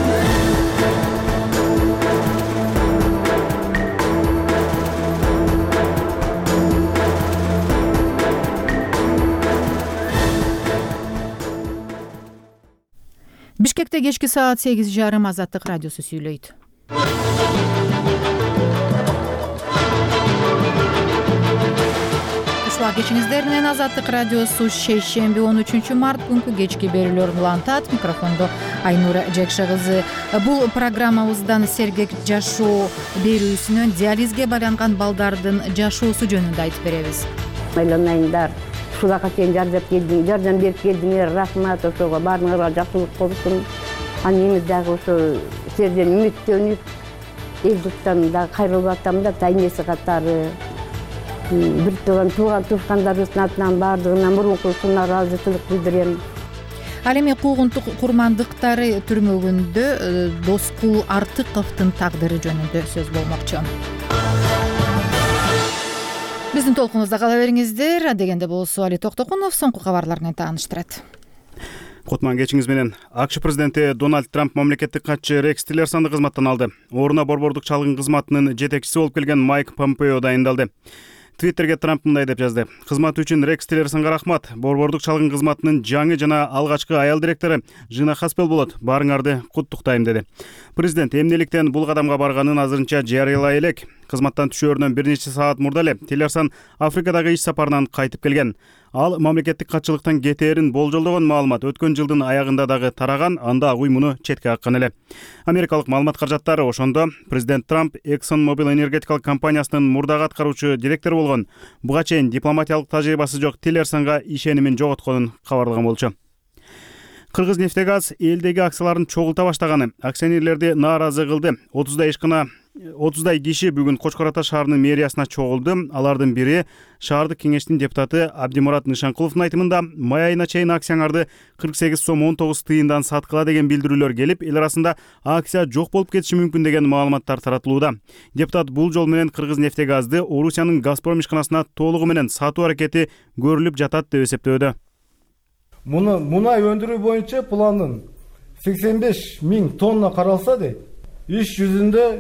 Бишкекте кечки саат 8:30 Азаттык радиосу сүйлөйт. Ушуга кечиңиздер менен Азаттык радиосу шейшемби 13 март күнкү кечки берүүлөрүн улантат. Микрофондо Айнура Жекше кызы. Бул программабыздан сергек жашоо берүүсүнөн диализге байланган балдардын жашоосу жөнүндө айтып беребиз. Айланайындар, ушуларга сен жардам берип келдиңер, рахмат, ошого баарыңарга жакшылык болсун. Анемиз дагы ошо сиздерден үмүттөнүп, эл журттан дагы кайрылып атам да, тайнеси катары бир тууган туушкандарыбыздын атынан баардыгына мурункусуна ыраазычылык билдирем. Ал эми куугунтук курмандыктары түрмөгүндө Доскул Артыковдун тагдыры жөнүндө сөз болмокчу. Биздин толкунубузда кала бериңиздер. Дегенде болсо Али Токтокунов соңку кабарлар менен тааныштырат. Кутман кечиңиз менен. АКШ президенти Дональд Трамп мамлекеттик катчы Рекс Тиллерсонду кызматтан алды. Ордуна борбордук чалгын кызматынын жетекчиси болуп келген Майк Помпео дайындалды. Твиттерге Трамп мындай деп жазды: "Кызмат үчүн Рекс Тиллерсонго рахмат. Борбордук чалгын кызматынын жаңы жана алгачкы аял директору Жина Хаспел болот. Баарыңарды куттуктайм" деди. Президент эмнеликтен бул кадамга барганын азырынча жарыялай элек. Кызматтан түшөөрүнөн бир нече саат мурда эле Тиллерсон Африкадагы иш сапарынан кайтып келген. Ал мамлекеттик катчылыктан кетээрин болжолдогон маалымат өткөн жылдын аягында дагы тараган, анда агуй муну четке каккан эле. Америкалык маалымат каражаттары ошондо президент Трамп ExxonMobil энергетикалык компаниясынын мурдагы аткаруучу директору болгон, буга чейин дипломатиялык тажрыйбасы жок Тиллерсонго ишенимин жоготконун кабарлаган болчу. Кыргызнефтегаз элдеги акцияларын чогулта баштаганы акционерлерди нааразы кылды. 30дай киши бүгүн Кочкор Ата шаарынын мэриясына чогулду. Алардын бири шаардык кеңештин депутаты Абдимурат Нышанкуловдун айтымында май айына чейин акцияңарды 48 сом 19 тыйындан саткыла деген билдирүүлөр келип, эл арасында акция жок болуп кетиши мүмкүн деген маалыматтар таратылууда. Депутат бул жол менен Кыргызнефтегазды Орусиянын Газпром ишканасына толугу менен сатуу аракети көрүлүп жатат деп эсептөөдө. Мунай өндүрүү боюнча пландын 85 миң тонна каралса дейт. Иш жүзүндө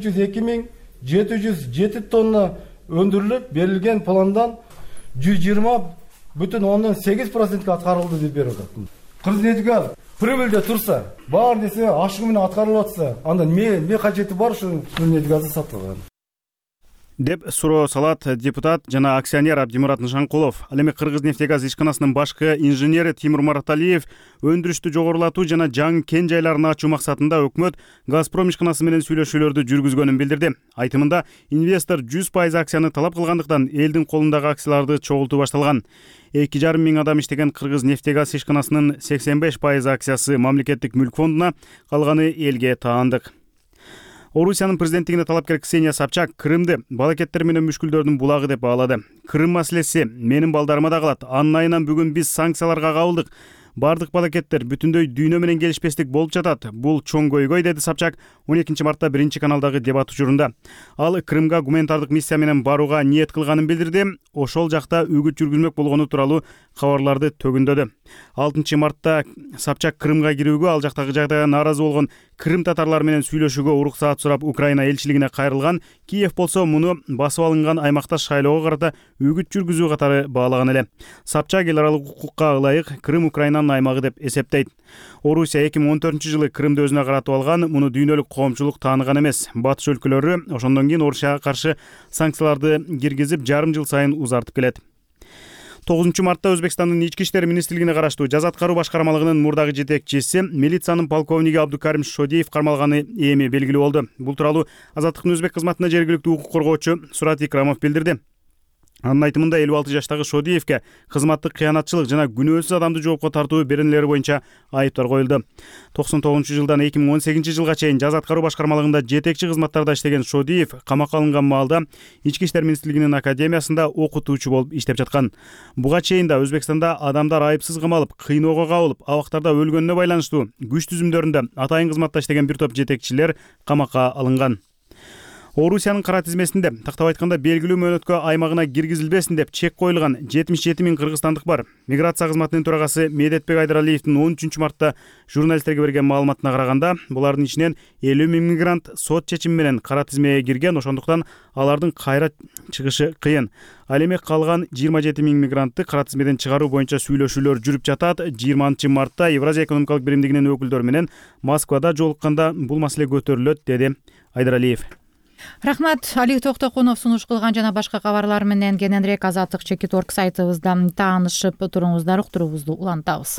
102.707 тонна өндүрүлүп, берилген пландан 120,8% аткарылды деп берип атат. Кыргызнефтегаз прибыльде турса, баар десе ашыгы менен аткарылып атса, анда эмне кажети бар ушу Кыргызнефтегазды сатууга? Деп суроо салат депутат жана акционер Абдимурат Нышанкулов. Ал эми Кыргызнефтегаз ишканасынын башкы инженери Тимур Мараталиев өндүрүштү жогорулатуу жана жаңы кен жайларын ачуу максатында өкмөт Газпром ишканасы менен сүйлөшүүлөрдү жүргүзгөнүн билдирди. Айтымында инвестор 100% акцияны талап кылгандыктан элдин колундагы акцияларды чогултуу башталган. 2,5 миң адам иштеген Кыргызнефтегаз ишканасынын 85% акциясы мамлекеттик мүлк фондуна, калганы элге таандык. Орусиянын президенттигине талапкер Ксения Собчак Крымды балакеттер менен мүшкүлдөрдүн булагы деп баалады. Крым маселеси менин балдарыма да калат. Анын айынан бүгүн биз санкцияларга кабылдык. Бардык балакеттер бүтүндөй дүйнө менен келишпестик болуп жатат. Бул чоң көйгөй, деди Собчак 12 мартта 1 каналдагы дебат учурунда. Ал Крымга гуманитардык миссия менен барууга ниет кылганын билдирди. Ошол жакта үгүт жүргүзмөк болгону тууралуу кабарларды төгүндөдү. 6 мартта Собчак Крымга кирүүгө, ал жактагы жагдайга нааразы болгон Крым татарлары менен сүйлөшүүгө уруксаат сурап Украина элчилигине кайрылган. Киев болсо муну басып алынган аймакта шайлоого карата үгүт жүргүзүү катары баалаган эле. Собчак эл аралык укукка ылайык Крым Украинанын аймагы деп эсептейт. Орусия 2014-жылы Крымды өзүнө каратып алган, муну дүйнөлүк коомчулук тааныган эмес. Батыш өлкөлөрү ошондон кийин Орусияга каршы санкцияларды киргизип, жарым жыл сайын узартып келет. 9 мартта Өзбекстандын ички иштер министрлигине караштуу жаза аткаруу башкармалыгынын мурдагы жетекчиси, милициянын полковниги Абдукарим Шодиев кармалганы эми белгилүү болду. Бул тууралуу Азаттыктын өзбек кызматына жергиликтүү укук коргоочу Сурат Икрамов билдирди. Анын айтымында 56 жаштагы Шодиевке кызматтык кыянатчылык жана күнөөсүз адамды жоопко тартуу беренелери боюнча айыптар коюлду. 99-жылдан 2018-жылга чейин жаза аткаруу башкармалыгында жетекчи кызматтарда иштеген Шодиев камакка алынган маалда Ички иштер министрлигинин академиясында окутуучу болуп иштеп жаткан. Буга чейин да Өзбекстанда адамдар айыпсыз камалып, кыйноого кабылып, абактарда өлгөнүнө байланыштуу күч түзүмдөрүндө атайын кызматта иштеген бир топ жетекчилер камакка алынган. Орусиянын кара тизмесинде тактап айтканда белгилүү мөөнөткө аймагына киргизилбесин деп чек коюлган 77 000 кыргызстандык бар. Миграция кызматынын төрагасы Медетбек Айдаралиевдин 13 мартта журналисттерге берген маалыматына караганда, булардын ичинен 50 000 мигрант сот чечими менен кара тизмеге кирген, ошондуктан алардын кайра чыгышы кыйын. Ал эми калган 27 000 мигрантты кара тизмеден чыгаруу боюнча сүйлөшүүлөр жүрүп жатат. 20 мартта Евразия экономикалык биримдигинин өкүлдөрү менен Москвада жолукканда бул маселе көтөрүлөт, деди Айдаралиев. Рахмат. Алик Токтокунов сунуш кылган жана башка кабарлар менен кененирээк Азаттык.org сайтыбызда таанышып туруңуздар, уктуруубузду улантабыз.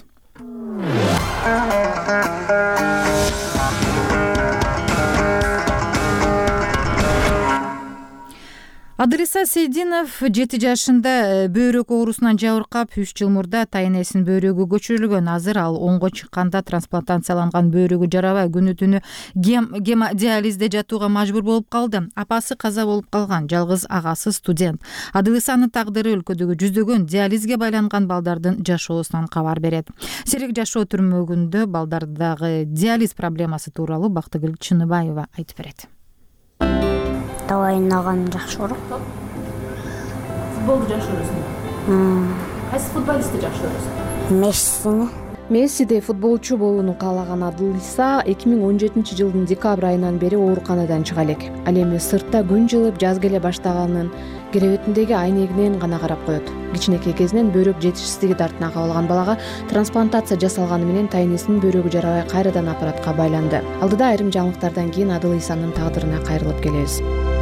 Адылиса Сейдинов 7 жашында бөйрөк оорусунан жабыркап 3 жыл мурда тайнесинин бөйрөгү көчүрүлгөн. Азыр ал оңго чыкканда трансплантацияланган бөйрөгү жарабай күнү-түнү гемодиализде жатууга мажбур болуп калды. Апасы каза болуп калган, жалгыз агасы студент. Адылисанын тагдыры өлкөдөгү жүздөгөн диализге байланган балдардын жашоосунан кабар берет. Серик жашоо түрмөгүндө балдардагы диализ проблемасы тууралуу Бактыгүл Чыныбаева айтып берет. Давай наган жакшы көрөм. Футболду жакшы көрөсүң. Кайсы футболистти жакшы көрөсүң? Мессини. Мессиде футболчу болууну каалаган Адылиса 2017 жылдын декабрь айынан бери ооруканадан чыга элек. Ал эми сыртта күн жылып, жаз келе баштаганын керебетиндеги айнегинен гана карап коет. Кичинекей кезинен бөйрөк жетишсиздиги дартына кабылган балага трансплантация жасалганы менен тайнесинин бөйрөгү жарабай кайрадан аппаратка байланды. Алдыда айрым жаңылыктардан кийин Адылисанын тагдырына кайрылып келебиз.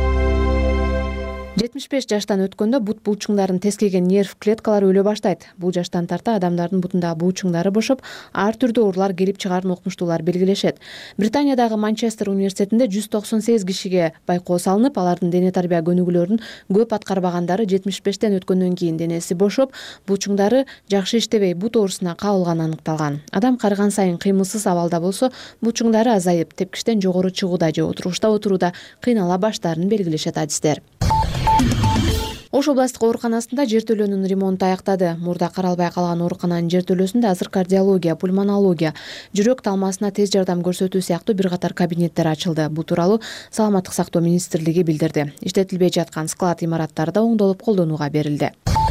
75 жаштан өткөндө бут булчуңдарын тескеген нерв клеткалары өлө баштайт. Бул жаштан тарта адамдардын бутундагы буучуңдары бошоп, ар түрдүү оорулар келип чыгаарын окумуштуулар белгилешет. Британиядагы Манчестер университетинде 198 кишиге байкоо салынып, алардын дене тарбия көнүгүүлөрүн көп аткарбагандары 75тен өткөндөн кийин денеси бошоп, буучуңдары жакшы иштебей бут оорусуна кабылганы аныкталган. Адам карыган сайын кыймылсыз абалда болсо, буучуңдары азайып, тепкичтен жогору чыгууда же отурушта отурууда кыйнала баштаарын белгилешет адистер. Ош областтык ооруканасында жертөлөнүн ремонту аяктады. Мурда каралбай калган оорукананын жертөлөсүндө азыр кардиология, пульмонология, жүрөк талмасына тез жардам көрсөтүү сыяктуу бир катар кабинеттер ачылды. Бул тууралуу Саламаттык сактоо министрлиги билдирди. Иштетилбей жаткан склад имараттары да оңдолуп колдонууга берилди.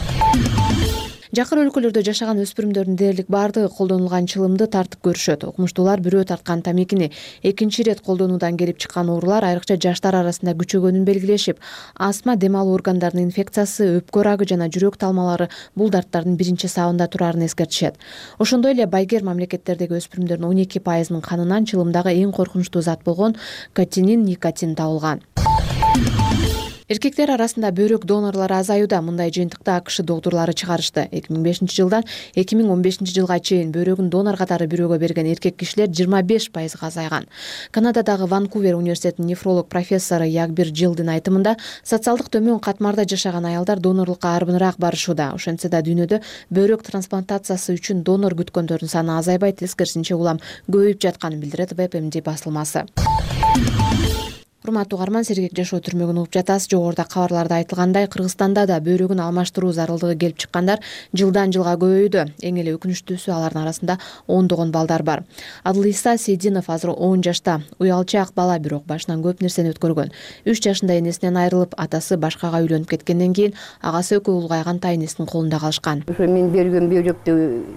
Жакыр өлкөлөрдө жашаган өспүрүмдөрдүн дээрлик баардыгы колдонулган чылымды тартып көрүшөт. Окумуштуулар бирөө тарткан тамекини экинчи ирет колдонуудан келип чыккан оорулар айрыкча жаштар арасында күчөгөнүн белгилешип, астма, дем алуу органдарынын инфекциясы, өпкө рагы жана жүрөк талмалары бул дарттардын биринчи сабында турарын эскертишет. Ошондой эле байгер мамлекеттердеги өспүрүмдөрдүн 12%-нын канынан чылымдагы эң коркунучтуу зат болгон катинин, никотин табылган. Эркектер арасында бөйрөк донорлору азаюуда. Мындай жыйынтыкты АКШ доктурлары чыгарышты. 2005 жылдан 2015 жылга чейин бөйрөгүн донор катары бирөөгө берген эркек кишилер 25%га азайган. Канададагы Ванкувер университетинин нефролог профессору Ягбир Джилдын айтымында, социалдык төмөн катмарда жашаган аялдар донорлукка арбыныраак барышууда. Ошентсе да дүйнөдө бөйрөк трансплантациясы үчүн донор күткөндөрдүн саны азайбай, тескерисинче улам көбөйүп жатканын билдирет ВПМД басылмасы. Урматтуу угарман, сергек жашоо түрмөгүн угуп жатасыз. Жогоруда кабарларда айтылгандай, Кыргызстанда да бөйрөгүн алмаштыруу зарылдыгы келип чыккандар жылдан жылга көбөйдү. Эң эле өкүнүчтүүсү, алардын арасында ондогон балдар бар. Адылиса Сейдинов азыр 10 жашта. Уялчаак бала, бирок башынан көп нерсени өткөргөн. 3 жашында энесинен айрылып, атасы башкага үйлөнүп кеткенден кийин агасы экөө улгайган тайнесинин колунда калышкан. Ошо мен берген бөйрөктү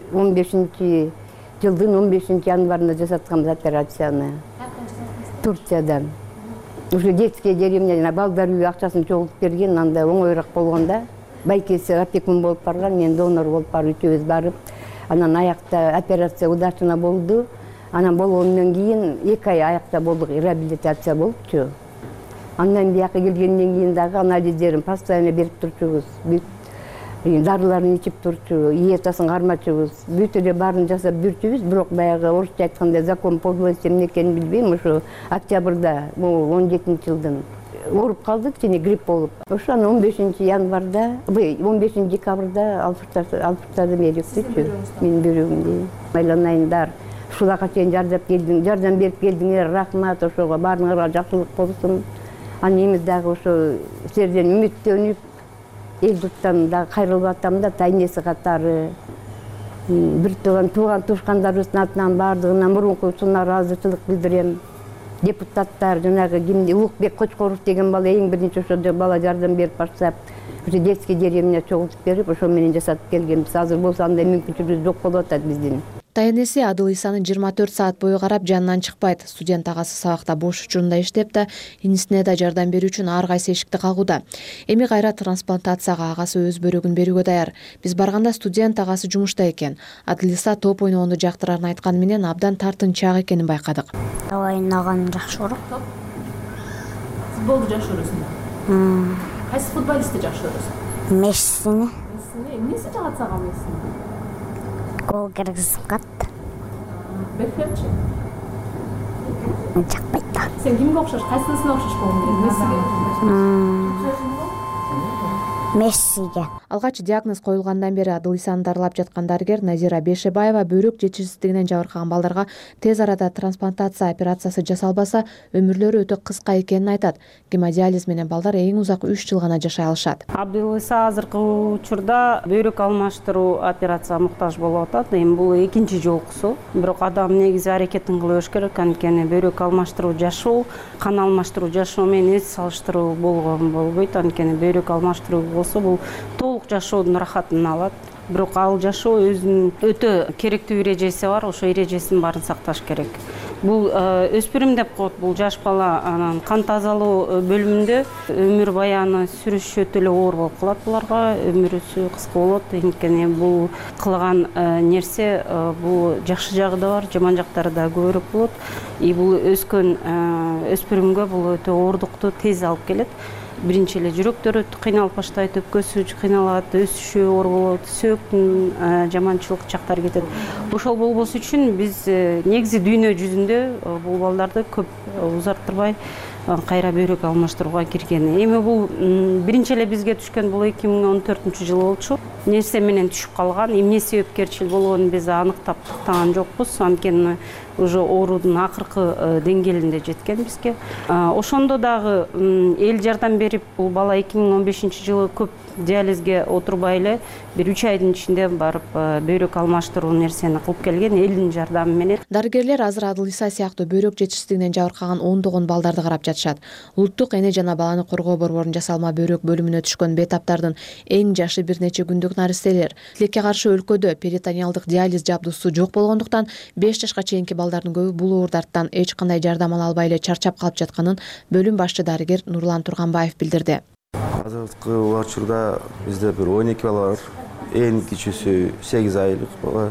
15 жылдын 15 январында жасатканбыз операцияны. Турциядан. Уже детская деревня жана балдар үйү акчасын чогултуп берген, анда оңоюраак болгондо байкеси опекун болуп барган, мен донор болуп барып үчөөбүз барып, анан аякта операция удачно болду. Анан болгондон кийин 2 ай аякта болдук, реабилитация болупчу. Андан бияка келгенден кийин дагы анализдерин постоянно берип турчубуз. Дарыларын ичип турчу, диетасын кармачубуз. Бүт эле баарын жасап жүрчүбүз, бирок баягы орусча айтканда закон подлости эмне экенин билбейм, ошо октябрда, бул 17 жылдын ооруп калдык кичине грипп болуп. Ошону 15 январда, 15 декабрда алып таштадым электичи менин бөйрөгүмдү. Айлан айында ушуларга чейин жардам берип келдиңер, рахмат, ошого баарыңарга жакшылык болсун. Анан эмес дагы ошо силерден үмүттөнүп эл журттан дагы кайрылып атам да, тайнеси катары бир тууган туушкандарыбыздын атынан баардыгына мурункусуна ыраазычылык билдирем. Депутаттар жанагы кимди Улукбек Кочкоров деген бала эң биринчи ошо бала жардам берип баштап, детский деревня чогултуп берип, ошо менен жасатып келгенбиз. Азыр болсо андай мүмкүнчүлүгүбүз жок болуп атат биздин. Тайнеси Адыл Исаны 24 саат бою карап жанынан чыкпайт. Студент агасы сабакта бош учурунда иштеп да, инисине да жардам берүү үчүн ар кайсы эшикти кагууда. Эми кайра трансплантацияга агасы өз бөйрөгүн берүүгө даяр. Биз барганда студент агасы жумушта экен. Адыл Иса топ ойногонду жактырарын айтканы менен абдан тартынчаак экенин байкадык. Ойногон жакшыраак. Футболду жакшы көрөсүң. Кайсы футболистти жакшы көрөсүң? Мессини. Эмнеси жагат сага Мессини? Гол киргизип кат. Бекхемчи? Жакпайт да. Сен кимге окшош? Кайсынысына окшош болгуң келет? Мессиге? Мессиге. Алгач диагноз коюлгандан бери Адыл Исаны дарылап жаткан дарыгер Назира Бешебаева бөйрөк жетишсиздигинен жабыркаган балдарга тез арада трансплантация операциясы жасалбаса, өмүрлөрү өтө кыска экенин айтат. Гемодиализ менен балдар эң узак 3 жыл гана жашай алышат. Адыл Иса азыркы учурда бөйрөк алмаштыруу операция муктаж болуп атат. Эми бул экинчи жолкусу. Бирок адам негизи аракетин кыла бериш керек, анткени бөйрөк алмаштыруу жашоо, кан алмаштыруу жашоо менен эч салыштыруу болгон болбойт. Анткени бөйрөк алмаштыруу болсо бул толук жашоодун рахатын алат. Бирок ал жашоо өзүнүн өтө керектүү эрежеси бар, ошо эрежесин баарын сакташ керек. Бул өспүрүм деп коет, бул жаш бала анан кан тазалоо бөлүмүндө өмүр баяны сүрүш өтө эле оор болуп калат буларга, өмүрүсү кыска болот. Анткени бул кылган нерсе бул жакшы жагы да бар, жаман жактары да көбүрөөк болот. Бул өскөн өспүрүмгө бул өтө оорлукту тез алып келет. Биринчи эле жүрөктөрү кыйналып баштайт, өпкөсү кыйналат, өсүшү оор болот, сөөктүн жаманчылык жактары кетет. Ошол болбош үчүн биз негизи дүйнө жүзүндө бул балдарды көп узарттырбай кайра бөйрөк алмаштырууга кирген. Эми бул биринчи эле бизге түшкөн бул 2014-жылы болчу. Нерсе менен түшүп калган, эмне себепкерчил болгонун биз аныктап тактаган жокпуз. Анткени уже оорудун акыркы деңгээлинде жеткен бизге. Ошондо дагы эл жардам берип, бул бала 2015-жылы көп диализге отурбай эле бир 3 айдын ичинде барып бөйрөк алмаштыруу нерсени кылып келген элдин жардамы менен. Дарыгерлер азыр Адыл Иса сыяктуу бөйрөк жетишсиздигинен жабыркаган ондогон балдарды карап жатышат. Улуттук эне жана баланы коргоо борборунун жасалма бөйрөк бөлүмүнө түшкөн бейтаптардын эң жашы бир нече күндүк наристелер. Тилекке каршы өлкөдө перитониалдык диализ жабдуусу жок болгондуктан 5 жашка чейинки балдардын көбү бул оордардан эч кандай жардам ала албай эле чарчап калып жатканын бөлүм башчы дарыгер Нурлан Турганбаев билдирди. Азыркы учурда бизде бир 12 бала бар. Эң кичүүсү 8 айлык бала.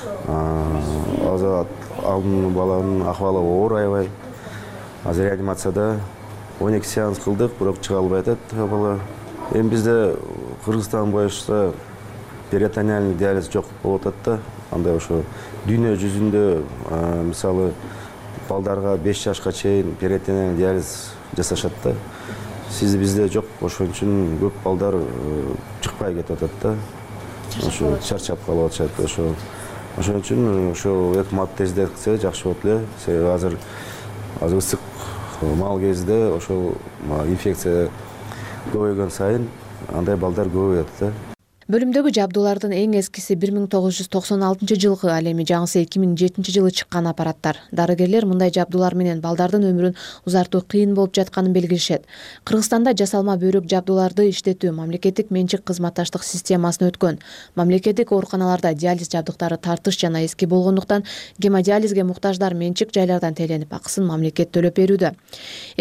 Азыр алдын баланын акыбалы оор аябай. Азыр реанимацияда 12 сеанс кылдык, бирок чыга албай атат бала. Эми бизде Кыргызстан боюнча перитониальный диализ жок болуп атат да. Андай ошо дүйнө жүзүндө мисалы балдарга 5 жашка чейин перитониальный диализ жасашат да. Сизде бизде жок, ошон үчүн көп балдар чыкпай кетип атат да. Ошо чарчап калып атышат. Ошон үчүн ошо экмат тездетсе жакшы болот эле. Себеби азыр ысык мал кезде ошол инфекция көбөйгөн сайын андай балдар көбөйөт да. Бөлүмдөгү жабдуулардын эң эскиси 1996-жылкы, ал эми жаңысы 2007-жылы чыккан аппараттар. Дарыгерлер мындай жабдуулар менен балдардын өмүрүн узартуу кыйын болуп жатканын белгилешет. Кыргызстанда жасалма бөйрөк жабдууларды иштетүү мамлекеттик менчик кызматташтык системасына өткөн. Мамлекеттик ооруканаларда диализ жабдыктары тартыш жана эски болгондуктан гемодиализге муктаждар менчик жайлардан тейленип, акысын мамлекет төлөп берүүдө.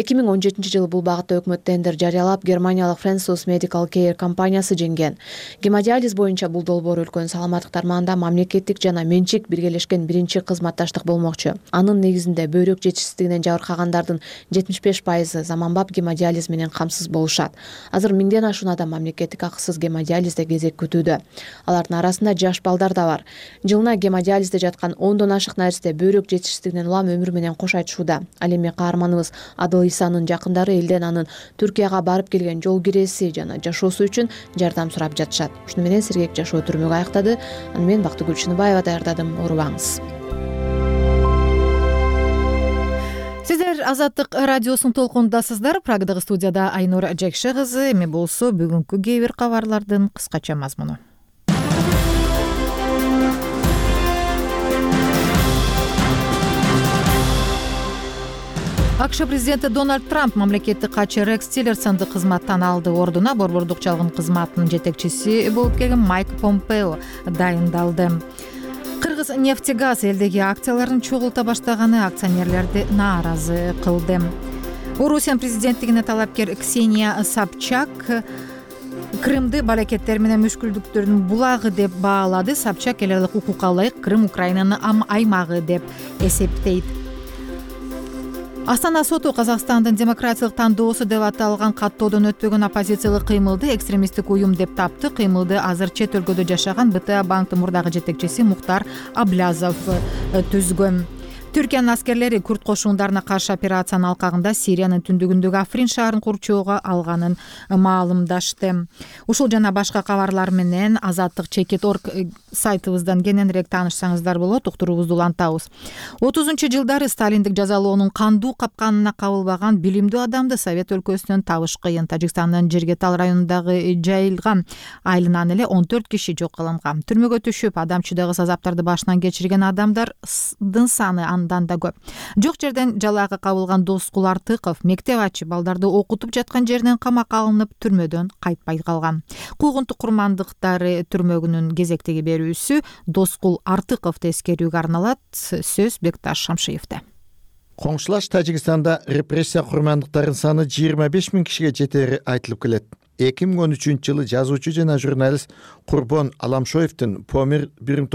2017-жылы бул багытта өкмөт тендер жарыялап, германиялык Fresenius Medical Care компаниясы жеңген. Гемодиализ боюнча бул долбоор өлкөнүн саламаттык тармагында мамлекеттик жана менчик биргелешкен биринчи кызматташтык болмокчу. Анын негизинде бөйрөк жетишсиздигинен жабыркагандардын 75% заманбап гемодиализ менен камсыз болушат. Азыр 1000ден ашуун адам мамлекеттик акысыз гемодиализде кезек күтүүдө. Алардын арасында жаш балдар да бар. Жылына гемодиализде жаткан 10дон ашык наристе бөйрөк жетишсиздигинен улам өмүр менен кош айтышууда. Ал эми каарманыбыз Адыл Исанын жакындары элден анын Түркияга барып келген жол киреси жана жашоосу үчүн жардам сурап жатышат. Ушуну менен сергек жашоо түрмөгү аяктады. Аны мен Бактыгүл Чыныбаева даярдадым. Урубаңыз. Сиздер Азаттык радиосунун толкунундасыздар. Прагадагы студияда Айнура Жекше кызы. Эми болсо бүгүнкү кээ бир кабарлардын кыскача мазмуну. АКШ президенти Дональд Трамп мамлекеттик катчы Рекс Тиллерсонду кызматтан алды. Ордуна борбордук чалгын кызматынын жетекчиси болуп келген Майк Помпео дайындалды. Кыргыз нефтегаз элдеги акцияларын чогулта баштаганы акционерлерди нааразы кылды. Орусия президенттигине талапкер Ксения Собчак Крымды балекеттер менен мүшкүлдүктөрдүн булагы деп баалады. Собчак эл аралык укукка ылайык Крым Украинанын аймагы деп эсептейт. Астана соту Казакстандын демократиялык тандоосу деп аталган каттоодон өтпөгөн оппозициялык кыймылды экстремисттик уюм деп тапты. Кыймылды азыр чет өлкөдө жашаган БТА банктын мурдагы жетекчиси Мухтар Аблязов түзгөн. Түркиянын аскерлери Күрд кошундарына каршы операциянын алкагында Сириянын түндүгүндөгү Африн шаарын курчоого алганын маалымдашты. Ушул жана башка кабарлар менен Азаттык.org сайтыбыздан кененирээк таанышсаңыздар болот. Уктуруубузду улантабыз. 30-жылдары Сталиндик жазалоонун кандуу капканына кабылбаган билимдүү адамды Совет өлкөсүнөн табыш кыйын. Тажикстандын Жергетал районундагы жайылган айылынан эле 14 киши жок кылынган. Түрмөгө түшүп, адам чыдагыс азаптарды башынан кечирген адамдардын саны андан да көп. Жок жерден жалаакы кабылган Доскул Артыков мектеп ачып, балдарды окутуп жаткан жеринен камакка алынып, түрмөдөн кайтпай калган. Куугунтук курмандыктары түрмөгүнүн кезектеги берүүсү Доскул Артыковду эскерүүгө арналат. Сөз Бекташ Шамшиевде. Коңшулаш Тажикстанда репрессия курмандыктарынын саны 25 000 кишиге жетери айтылып келет. 2013-жылы жазуучу жана журналист Курбон Аламшоевдин Помир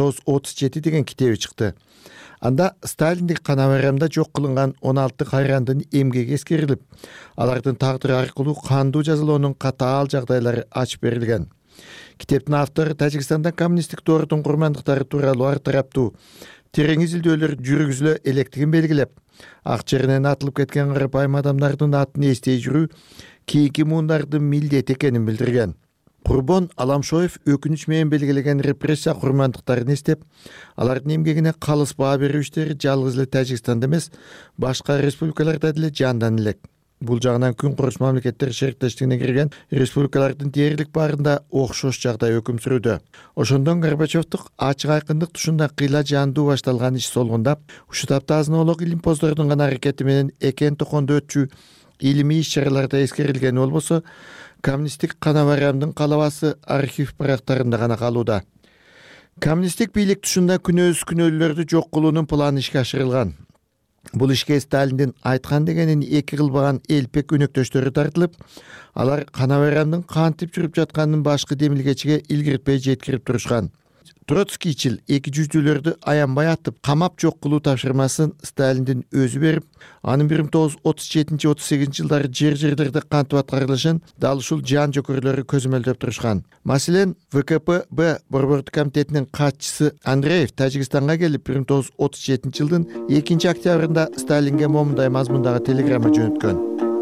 1937 деген китеби чыкты. Анда Сталиндик канабарамда жок кылынган 16 кайрандын эмгеги эскерилип, алардын тагдыры аркылуу кандуу жазалоонун катаал жагдайлары ачып берилген. Китептин автору Тажикстанда коммунисттик доордун курмандыктары тууралуу ар тараптуу терең изилдөөлөр жүргүзүлө электигин белгилеп, ак жеринен атылып кеткен карапайым адамдардын атын эстей жүрүү кийинки муундардын милдети экенин билдирген. Курбон Аламшоев өкүнүч менен белгилеген репрессия курмандыктарын эстеп, алардын эмгегине калыс баа берүү иштери жалгыз эле Тажикстанда эмес, башка республикаларда деле жандан элек. Бул жагынан күн курус мамлекеттер шериктештигине кирген республикалардын дээрлик баарында окшош жагдай өкүм сүрүүдө. Ошондон Горбачевдук ачык айкындык тушунда кыйла жандуу башталган иш солгундап, ушул тапта азынолук илимпоздордун гана аракети менен экен токондо өтчү илимий иш-чараларда эскерилгени болбосо, коммунисттик канабарамдын калабасы архив барактарында гана калууда. Коммунисттик бийлик тушунда күнөөсүз-күнөөлөрдү жок кылуунун планы ишке ашырылган. Бул ишке Сталиндин айткан дегенин эки кылбаган элпек өнөктөштөрү тартылып, алар канабарамдын кантип жүрүп жатканын башкы демилгечиге илгиртпей жеткирип турушкан. Троцкийчил эки жүздүүлөрдү аянбай атып, камап жок кылуу тапшырмасын Сталиндин өзү берип, анын 1937-38 жылдары жер-жерлерде кантип аткарылышын дал ушул жан жөкөрлөрү көзөмөлдөп турушкан. Маселен, ВКП-Б борбордук комитетинин катчысы Андреев Тажикстанга келип 1937 жылдын 2 октябрында Сталинге момундай мазмундагы телеграмма жөнөткөн.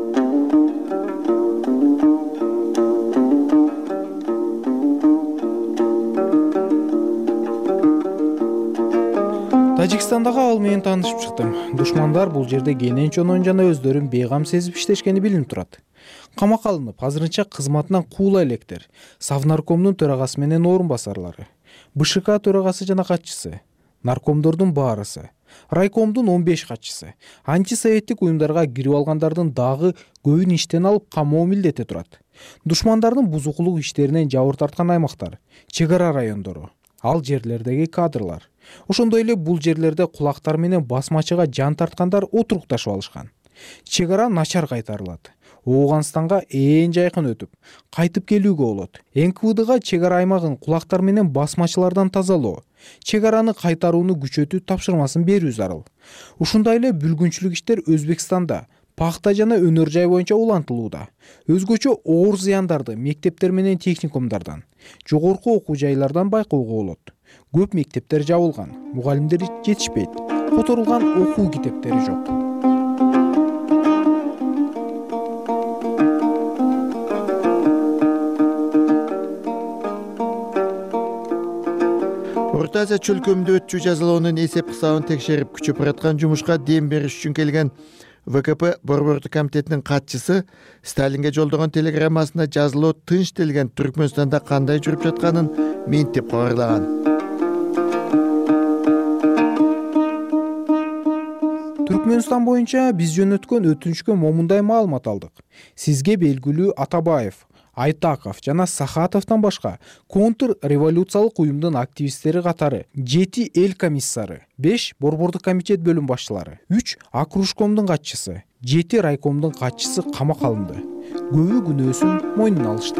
Тажикстандагы ал менен таанышып чыктым. Душмандар бул жерде кенен чонон жана өздөрүн бейгам сезип иштешкени билинип турат. Камакка алынып, азырынча кызматынан куула электер. Совнаркомдун төрагасы менен орун басарлары, БШК төрагасы жана катчысы, наркомдордун баарысы, райкомдун 15 катчысы, антисоветтик уюмдарга кирип алгандардын дагы көбүн иштен алып камоо милдети турат. Душмандардын бузукулук иштеринен жабыр тарткан аймактар, чек ара райондору, ал жерлердеги кадрлар. Ошондой эле бул жерлерде кулактар менен басмачыга жан тарткандар отурукташып алышкан. Чек ара начар кайтарылат. Ооганстанга ээн жайкын өтүп, кайтып келүүгө болот. НКВДга чек ара аймагын кулактар менен басмачылардан тазалоо, чек араны кайтарууну күчөтүү тапшырмасын берүү зарыл. Ушундай эле бүлгүнчүлүк иштер Өзбекстанда пахта жана өнөр жай боюнча улантылууда. Өзгөчө оор зыяндарды мектептер менен техникумдардан, жогорку окуу жайлардан байкоого болот. Көп мектептер жабылган, мугалимдер жетишпейт, которулган окуу китептери жок. Орто Азия чөлкөмүндө өтчү жазалоонун эсеп кысабын текшерип күчөп бараткан жумушка дем бериш үчүн келген ВКП Борбордук комитетинин катчысы Сталинге жолдогон телеграммасында жазалоо тынч делген Түркмөнстанда кандай жүрүп жатканын минтип кабарлаган. Түркмөнстан боюнча биз жөнөткөн өтүнүчкө момундай маалымат алдык. Сизге белгилүү Атабаев, Айтаков жана Сахатовдон башка контрреволюциялык уюмдун активисттери катары 7 эл комиссары, 5 Борбордук комитет бөлүм башчылары, 3 окружкомдун катчысы, 7 райкомдун катчысы камакка алынды. Көбү күнөөсүн мойнуна алышты.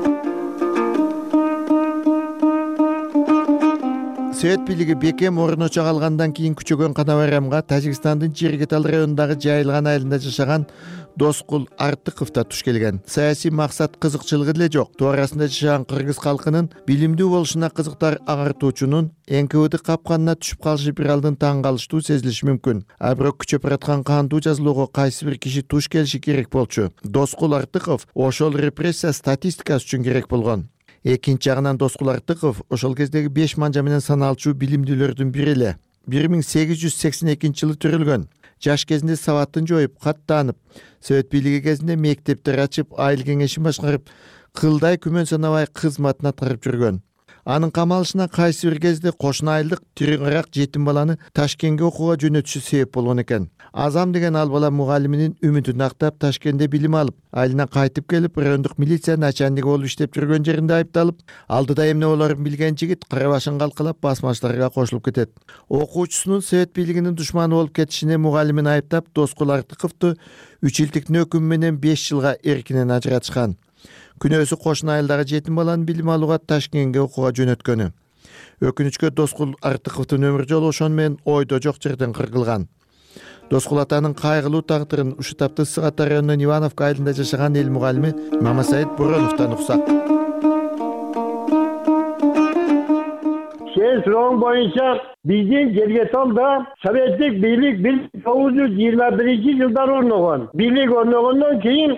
Совет бийлиги бекем орночо калгандан кийин күчөгөн Канабарамга Тажикстандын Жергетал районундагы жайылган айылында жашаган Доскул Артыков туш келген. Саясий максат кызыкчылыгы деле жок. Тоо арасында жашаган кыргыз калкынын билимдүү болушуна кызыктар агартуучунун НКВД капканына түшүп калышы бир алдын таң калыштуу сезилиши мүмкүн. А бирок күчөп бараткан кандуу жазалоого кайсы бир киши туш келиши керек болчу. Доскул Артыков ошол репрессия статистикасы үчүн керек болгон. Экинчи жагынан Доскул Артыков ошол кездеги 5 манжа менен саналчу билимдүүлөрдүн бири эле. 1882 жылы төрөлгөн. Жаш кезинде сабатын жоюп, кат таанып, Совет бийлиги кезинде мектептер ачып, айыл кеңешин башкарып, кылдай күмөн санабай кызматын аткарып жүргөн. Анын камалышына кайсы бир кезде кошуна айылдык тири карак жетим баланы Ташкентке окууга жөнөтүшү себеп болгон экен. Азам деген ал бала мугалиминин үмүтүн актап Ташкентте билим алып, айылына кайтып келип, райондук милиция начальниги болуп иштеп жүргөн жеринде айыпталып, алдыда эмне болорун билген жигит кара башын калкалап басмачыларга кошулуп кетет. Окуучусунун Совет бийлигинин душманы болуп кетишине мугалимин айыптап, Доскул Артыковду 3 жылдык өкүм менен 5 жылга эркинен ажыратышкан. Күнөөсү кошуна айылдагы жетим баланы билим алууга Ташкентке окууга жөнөткөнү. Өкүнүчкө Доскул Артыковдун өмүр жолу ошон менен ойдо жок жерден кыргылган. Доскул атанын кайгылуу тагдырын ушу тапты Ысык Ата районунун Ивановка айылында жашаган эл мугалими Мамасайыт Бороновдон уксак. Сен суроң боюнча биздин Жергеталда советтик бийлик 1921 жылдар орногон. Бийлик орногондон кийин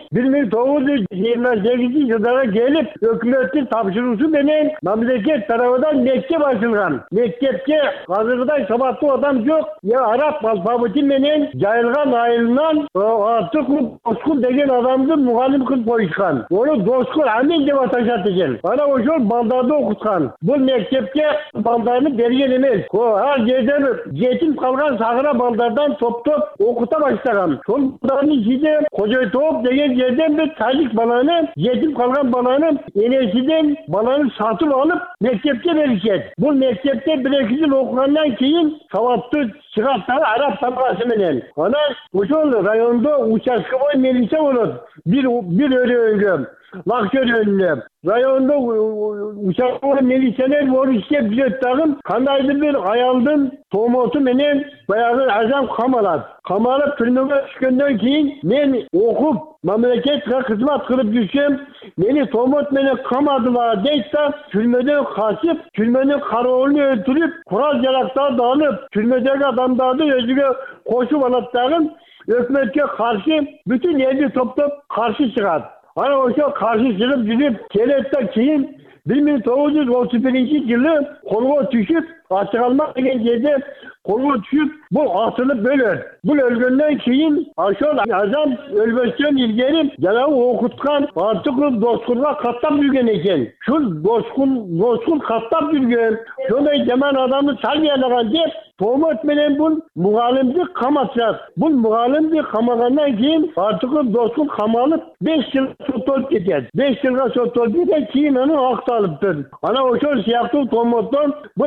1928 жылдары келип, өкмөттүн тапшыруусу менен мамлекет тарабынан мектеп ачылган. Мектепке азыркыдай сабаттуу адам жок. Араб алфавити менен жайылган айылынан Доскул деген адамды мугалим кылып коюшкан. Ону Доскул Амин деп аташат экен. Ана ошол балдарды окуткан. Бул мектепке балдарды берген эмес. Ал жерден жетим калган сагыра балдардан топтоп окута баштаган. Сол балдардын ичинде Кожойтоп деген жерден бир тажик баланы, жетим калган баланы энесинен баланы сатып алып мектепке беришет. Бул мектепте 1-2 жыл окугандан кийин сабаттуу чыгат араб тамгасы менен. Анан ошол райондо участковой милиция болот. Бир өрөөнгө, Лакчы өрөөнүнө. Райондо участковой милиционер болуп иштеп жүрөт дагы кандайдыр бир аялдын томоту менен баягы азам камалат. Камалып түрмөгө түшкөндөн кийин мен окуп мамлекетке кызмат кылып жүрсөм, мени томот менен камадылар дейт да, түрмөдөн качып, түрмөнүн кароолун өлтүрүп, курал жарактарды алып, түрмөдөгү адамдарды өзүгө кошуп алат дагы өкмөткө каршы бүтүн элди топтоп каршы чыгат. Ана ошо каршы чыгып жүрүп келет да кийин 1931 жылы колго түшүп, Ачыгалма деген жерде колго түшүп, бул атылып өлөт. Бул өлгөндөн кийин ошол азам өлбөстөн илгери жанагы окуткан Артыков Доскулга каттап жүргөн экен. Шул Доскул каттап жүргөн, ошондой жаман адамды тарбиялаган деп томот менен бул мугалимди каматышат. Бул мугалимди камагандан кийин Артыков Доскул камалып 5 жыл соттолуп кетет. 5 жылга соттолуп кетет, кийин аны акталыптыр. Ана ошол сыяктуу томоттон бул азамды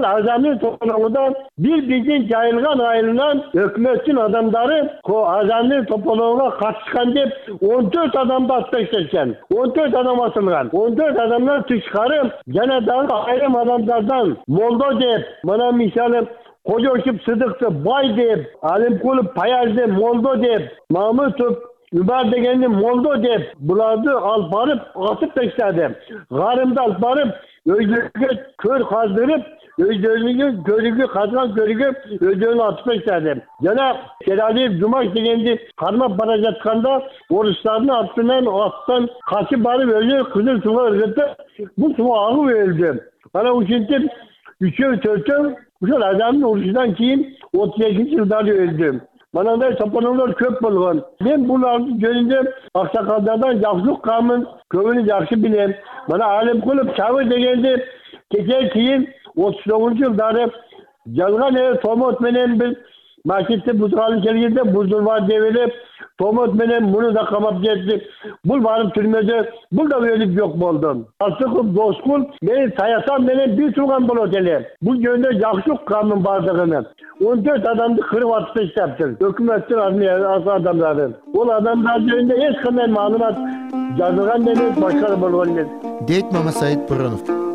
Azanın topluluğundan bir jayılgan ayılından hükümetin adamları azanın topluluğuna katışkan deyip 14 adamda atmıştırken. 14 adam atılgan. 14 adamlar çıkarıp gene daha ayrım adamlardan Moldo deyip bana misalim Koca Osip Sıdık'tı Bay deyip Alimkulub Payaz deyip Moldo deyip Mahmutov Übar degenini Moldo deyip bulardı alıp barıp atıp da istedi. Garımda alıp barıp özlüğü kör kazdırıp özlüğü körüğü kazgan körüğü özlüğünü atıp istedi. Gene Şerali Cumaş degendi karma barajatkanda oruçlarını attan kaçıp barıp öldü kızıl suğa ırgıttı. Bu suğa ağı öldü. Bana uçuntum 3'e 4'e bu adamın oruçundan keyin 32 yılda öldüm. Bana da topanlar köp bolgan. Ben bularni jönünde aksakallardan yaxşılık kamın köbünü yaxşı bilem. Bana Alimkulub Çavı degendi kecha keyin 39 yılda jalgan tomot menen biz markette buzgalı kelgende buzul var develip tomot menen bunu da kamap kettik. Bul barıp türmede bul da ölüp yok boldum. Asıkıp doskul beni sayasam menen bir turgan bolotele. Bu yönde yaxşılık kamın bardığını. 14 adamdı kırıp atıp işleptir. Hükümetin adamları. O adamlar üzerinde hiç kadar malumat yazılgan demek başarı bolgan demek. Deyt Mama Said Buronov.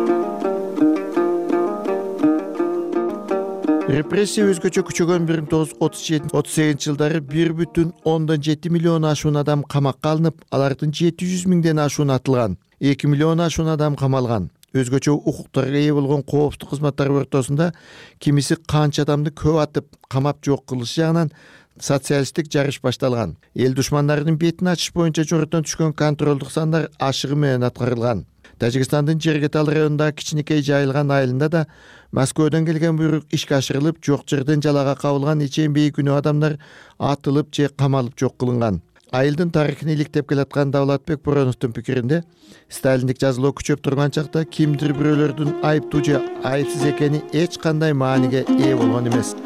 Repressiya өзгөчө күчөгөн 1937-38 жылдары 1,7 миллион ашуун адам камакка алынып, алардын 700 миңден ашуун атылган. 2 миллион ашуун адам камалган. Өзгөчө укуктарга ээ болгон коопсуздук кызматтар ортосунда кимиси канча адамды көп атып, камап жок кылыш жагынан социалисттик жарыш башталган. Эл душмандарынын бетин ачыш боюнча жогорудон түшкөн контролдук сандар ашыгы менен аткарылган. Тажикстандын Жергетал районундагы кичинекей жайылган айылында да Москвадан келген буйрук ишке ашырылып, жок жерден жалага кабылган ичембей күнөө адамдар атылып же камалып жок кылынган. Айылдын тарыхын иликтеп келаткан Давлатбек Буроновдун пикиринде, сталиндик жазылуу күчөп турган чакта кимдир бирөөлөрдүн айыптуу же айыпсыз экени эч кандай мааниге ээ болгон эмес.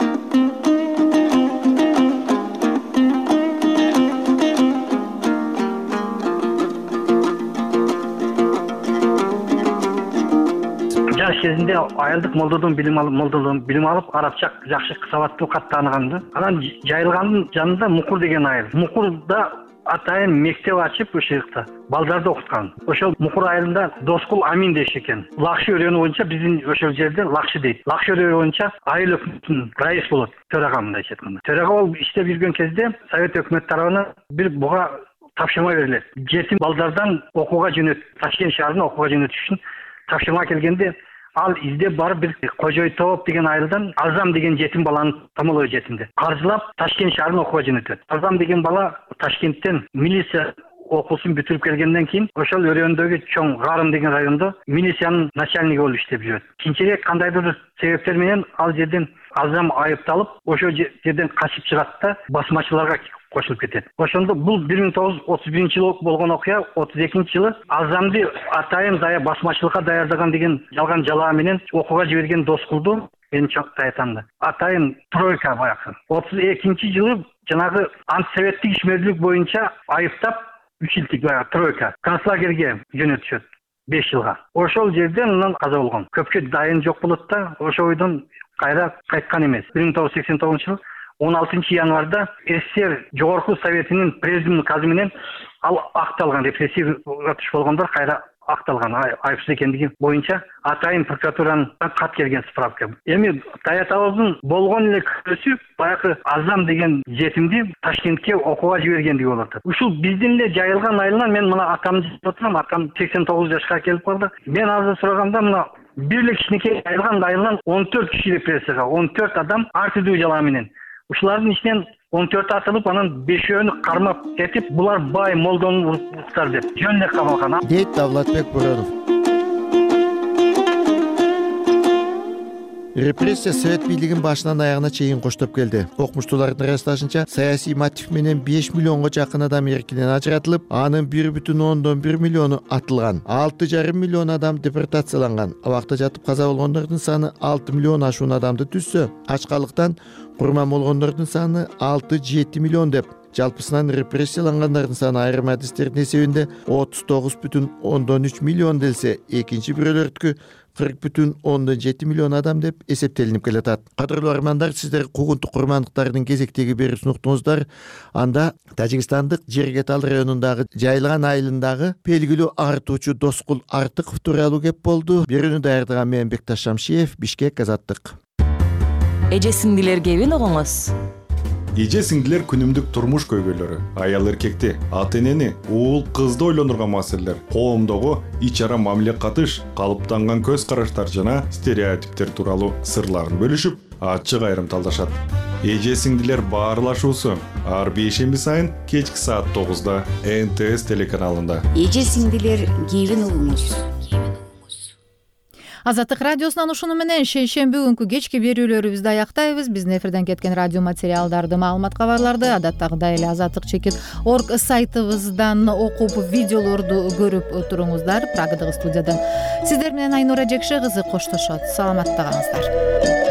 Кезинде айылдык молдодон билим алып арабча жакшы сабаттуу кат тааныганды. Анан жайылгандын жанында Мукур деген айыл. Мукурда атайын мектеп ачып ошол жакта балдарды окуткан. Ошол Мукур айылында Доскул Амин деши экен. Лакшы өрөөнү боюнча биздин ошол жерде Лакшы дейт. Лакшы өрөөнү боюнча айыл өкмөтүнүн раис болот. Төрага мындайча айтканда. Төрага болуп иштеп жүргөн кезде Совет өкмөтү тарабынан бир буга тапшырма берилет. Жетим балдардан окууга жөнөт, Ташкент шаарына окууга жөнөтүш үчүн тапшырма келгенде ал издеп барып бир Кожой Топ деген айылдан Азам деген жетим баланы томолоо жетимди каржылап Ташкент шаарына окууга жөнөтөт. Азам деген бала Ташкенттен милиция окуусун бүтүрүп келгенден кийин ошол өрөөндөгү чоң Гарым деген райондо милициянын начальниги болуп иштеп жүрөт. Кийинчерээк кандайдыр себептер менен ал жерден Азам айыпталып, ошол жерден качып чыгат да басмачыларга кошулуп кетет. Ошондо бул 1931-жылы болгон окуя, 32-жылы Азамды атайын дая басмачылыкка даярдаган деген жалган жалаа менен окууга жиберген Доскулду мен чоңтой айтамды. Атайын тройка баягы. 32-жылы жанагы антисоветтик ишмердүүлүк боюнча айыптап 3 жылдык баягы тройка концлагерге жөнөтүшөт 5 жылга. Ошол жерден анан каза болгон. Көпкө дайын жок болот да, ошол ойдон кайра кайткан эмес. 1989-жылы 16 январда СССР Жогорку Советинин президиуму казы менен ал акталган, репрессив атыш болгондор кайра акталган, айыпсыз экендиги боюнча атайын прокуратуранын кат келген справка. Эми Таятабыздын болгон эле күнөөсү баягы Азам деген жетимди Ташкентке окууга жибергендиги болот. Ушул биздин эле жайылган айылынан мен мына атамды айтып отурам, атам 89 жашка келип калды. Мен азыр сураганда мына бир эле кичинекей жайылган айылынан 14 киши репрессияга, 14 адам ар түрдүү жалаа менен. Ушулардын ичинен 14 атылып, анан 5-өөнү кармап кетип, булар бай молдонун уруктар деп жөн эле камалган. Дейт Давлатбек Буронов. Репрессия Совет бийлигин башынан аягына чейин коштоп келди. Окумуштуулардын ырасташынча, саясий мотив менен 5 миллионго жакын адам эркинен ажыратылып, анын 1,1 миллиону атылган. 6,5 миллион адам депортацияланган. Абакта жатып каза болгондордун саны 6 миллион ашуун адамды түзсө, ачкалыктан курман болгондордун саны 6-7 миллион деп. Жалпысынан репрессиялангандардын саны айрым адистердин эсебинде 39,3 миллион делсе, экинчи бирөөлөрдүкү 40,7 миллион адам деп эсептелинип келатат. Кадырлуу армандар, сиздер куугунтук курмандыктардын кезектеги берүүсүн уктуңуздар. Анда Тажикстандык Жергетал районундагы Жайылган айылындагы белгилүү артуучу Доскул Артыков тууралуу кеп болду. Берүүнү даярдаган мен Бекташ Шамшиев, Бишкек, Азаттык. Эже сиңдилер кебин угуңуз. Эже сиңдилер күнүмдүк турмуш көйгөйлөрү, аял эркекти, ата энени, уул кызды ойлонурган маселелер, коомдогу ич ара мамиле катыш, калыптанган көз караштар жана стереотиптер тууралуу сырларын бөлүшүп, ачык айрым талдашат. Эже сиңдилер баарлашуусу ар бейшемби сайын кечки саат 9-да НТС телеканалында. Эже сиңдилер кебин угуңуз. Азаттык радиосунан ушуну менен шейшемби күнкү кечки берүүлөрүбүздү аяктайбыз. Биздин эфирден кеткен радио материалдарды, маалымат кабарларды адаттагыдай эле azattik.org сайтыбыздан окуп, видеолорду көрүп туруңуздар. Прагадагы студиядан сиздер менен Айнура Жекше кызы коштошот. Саламатта калыңыздар.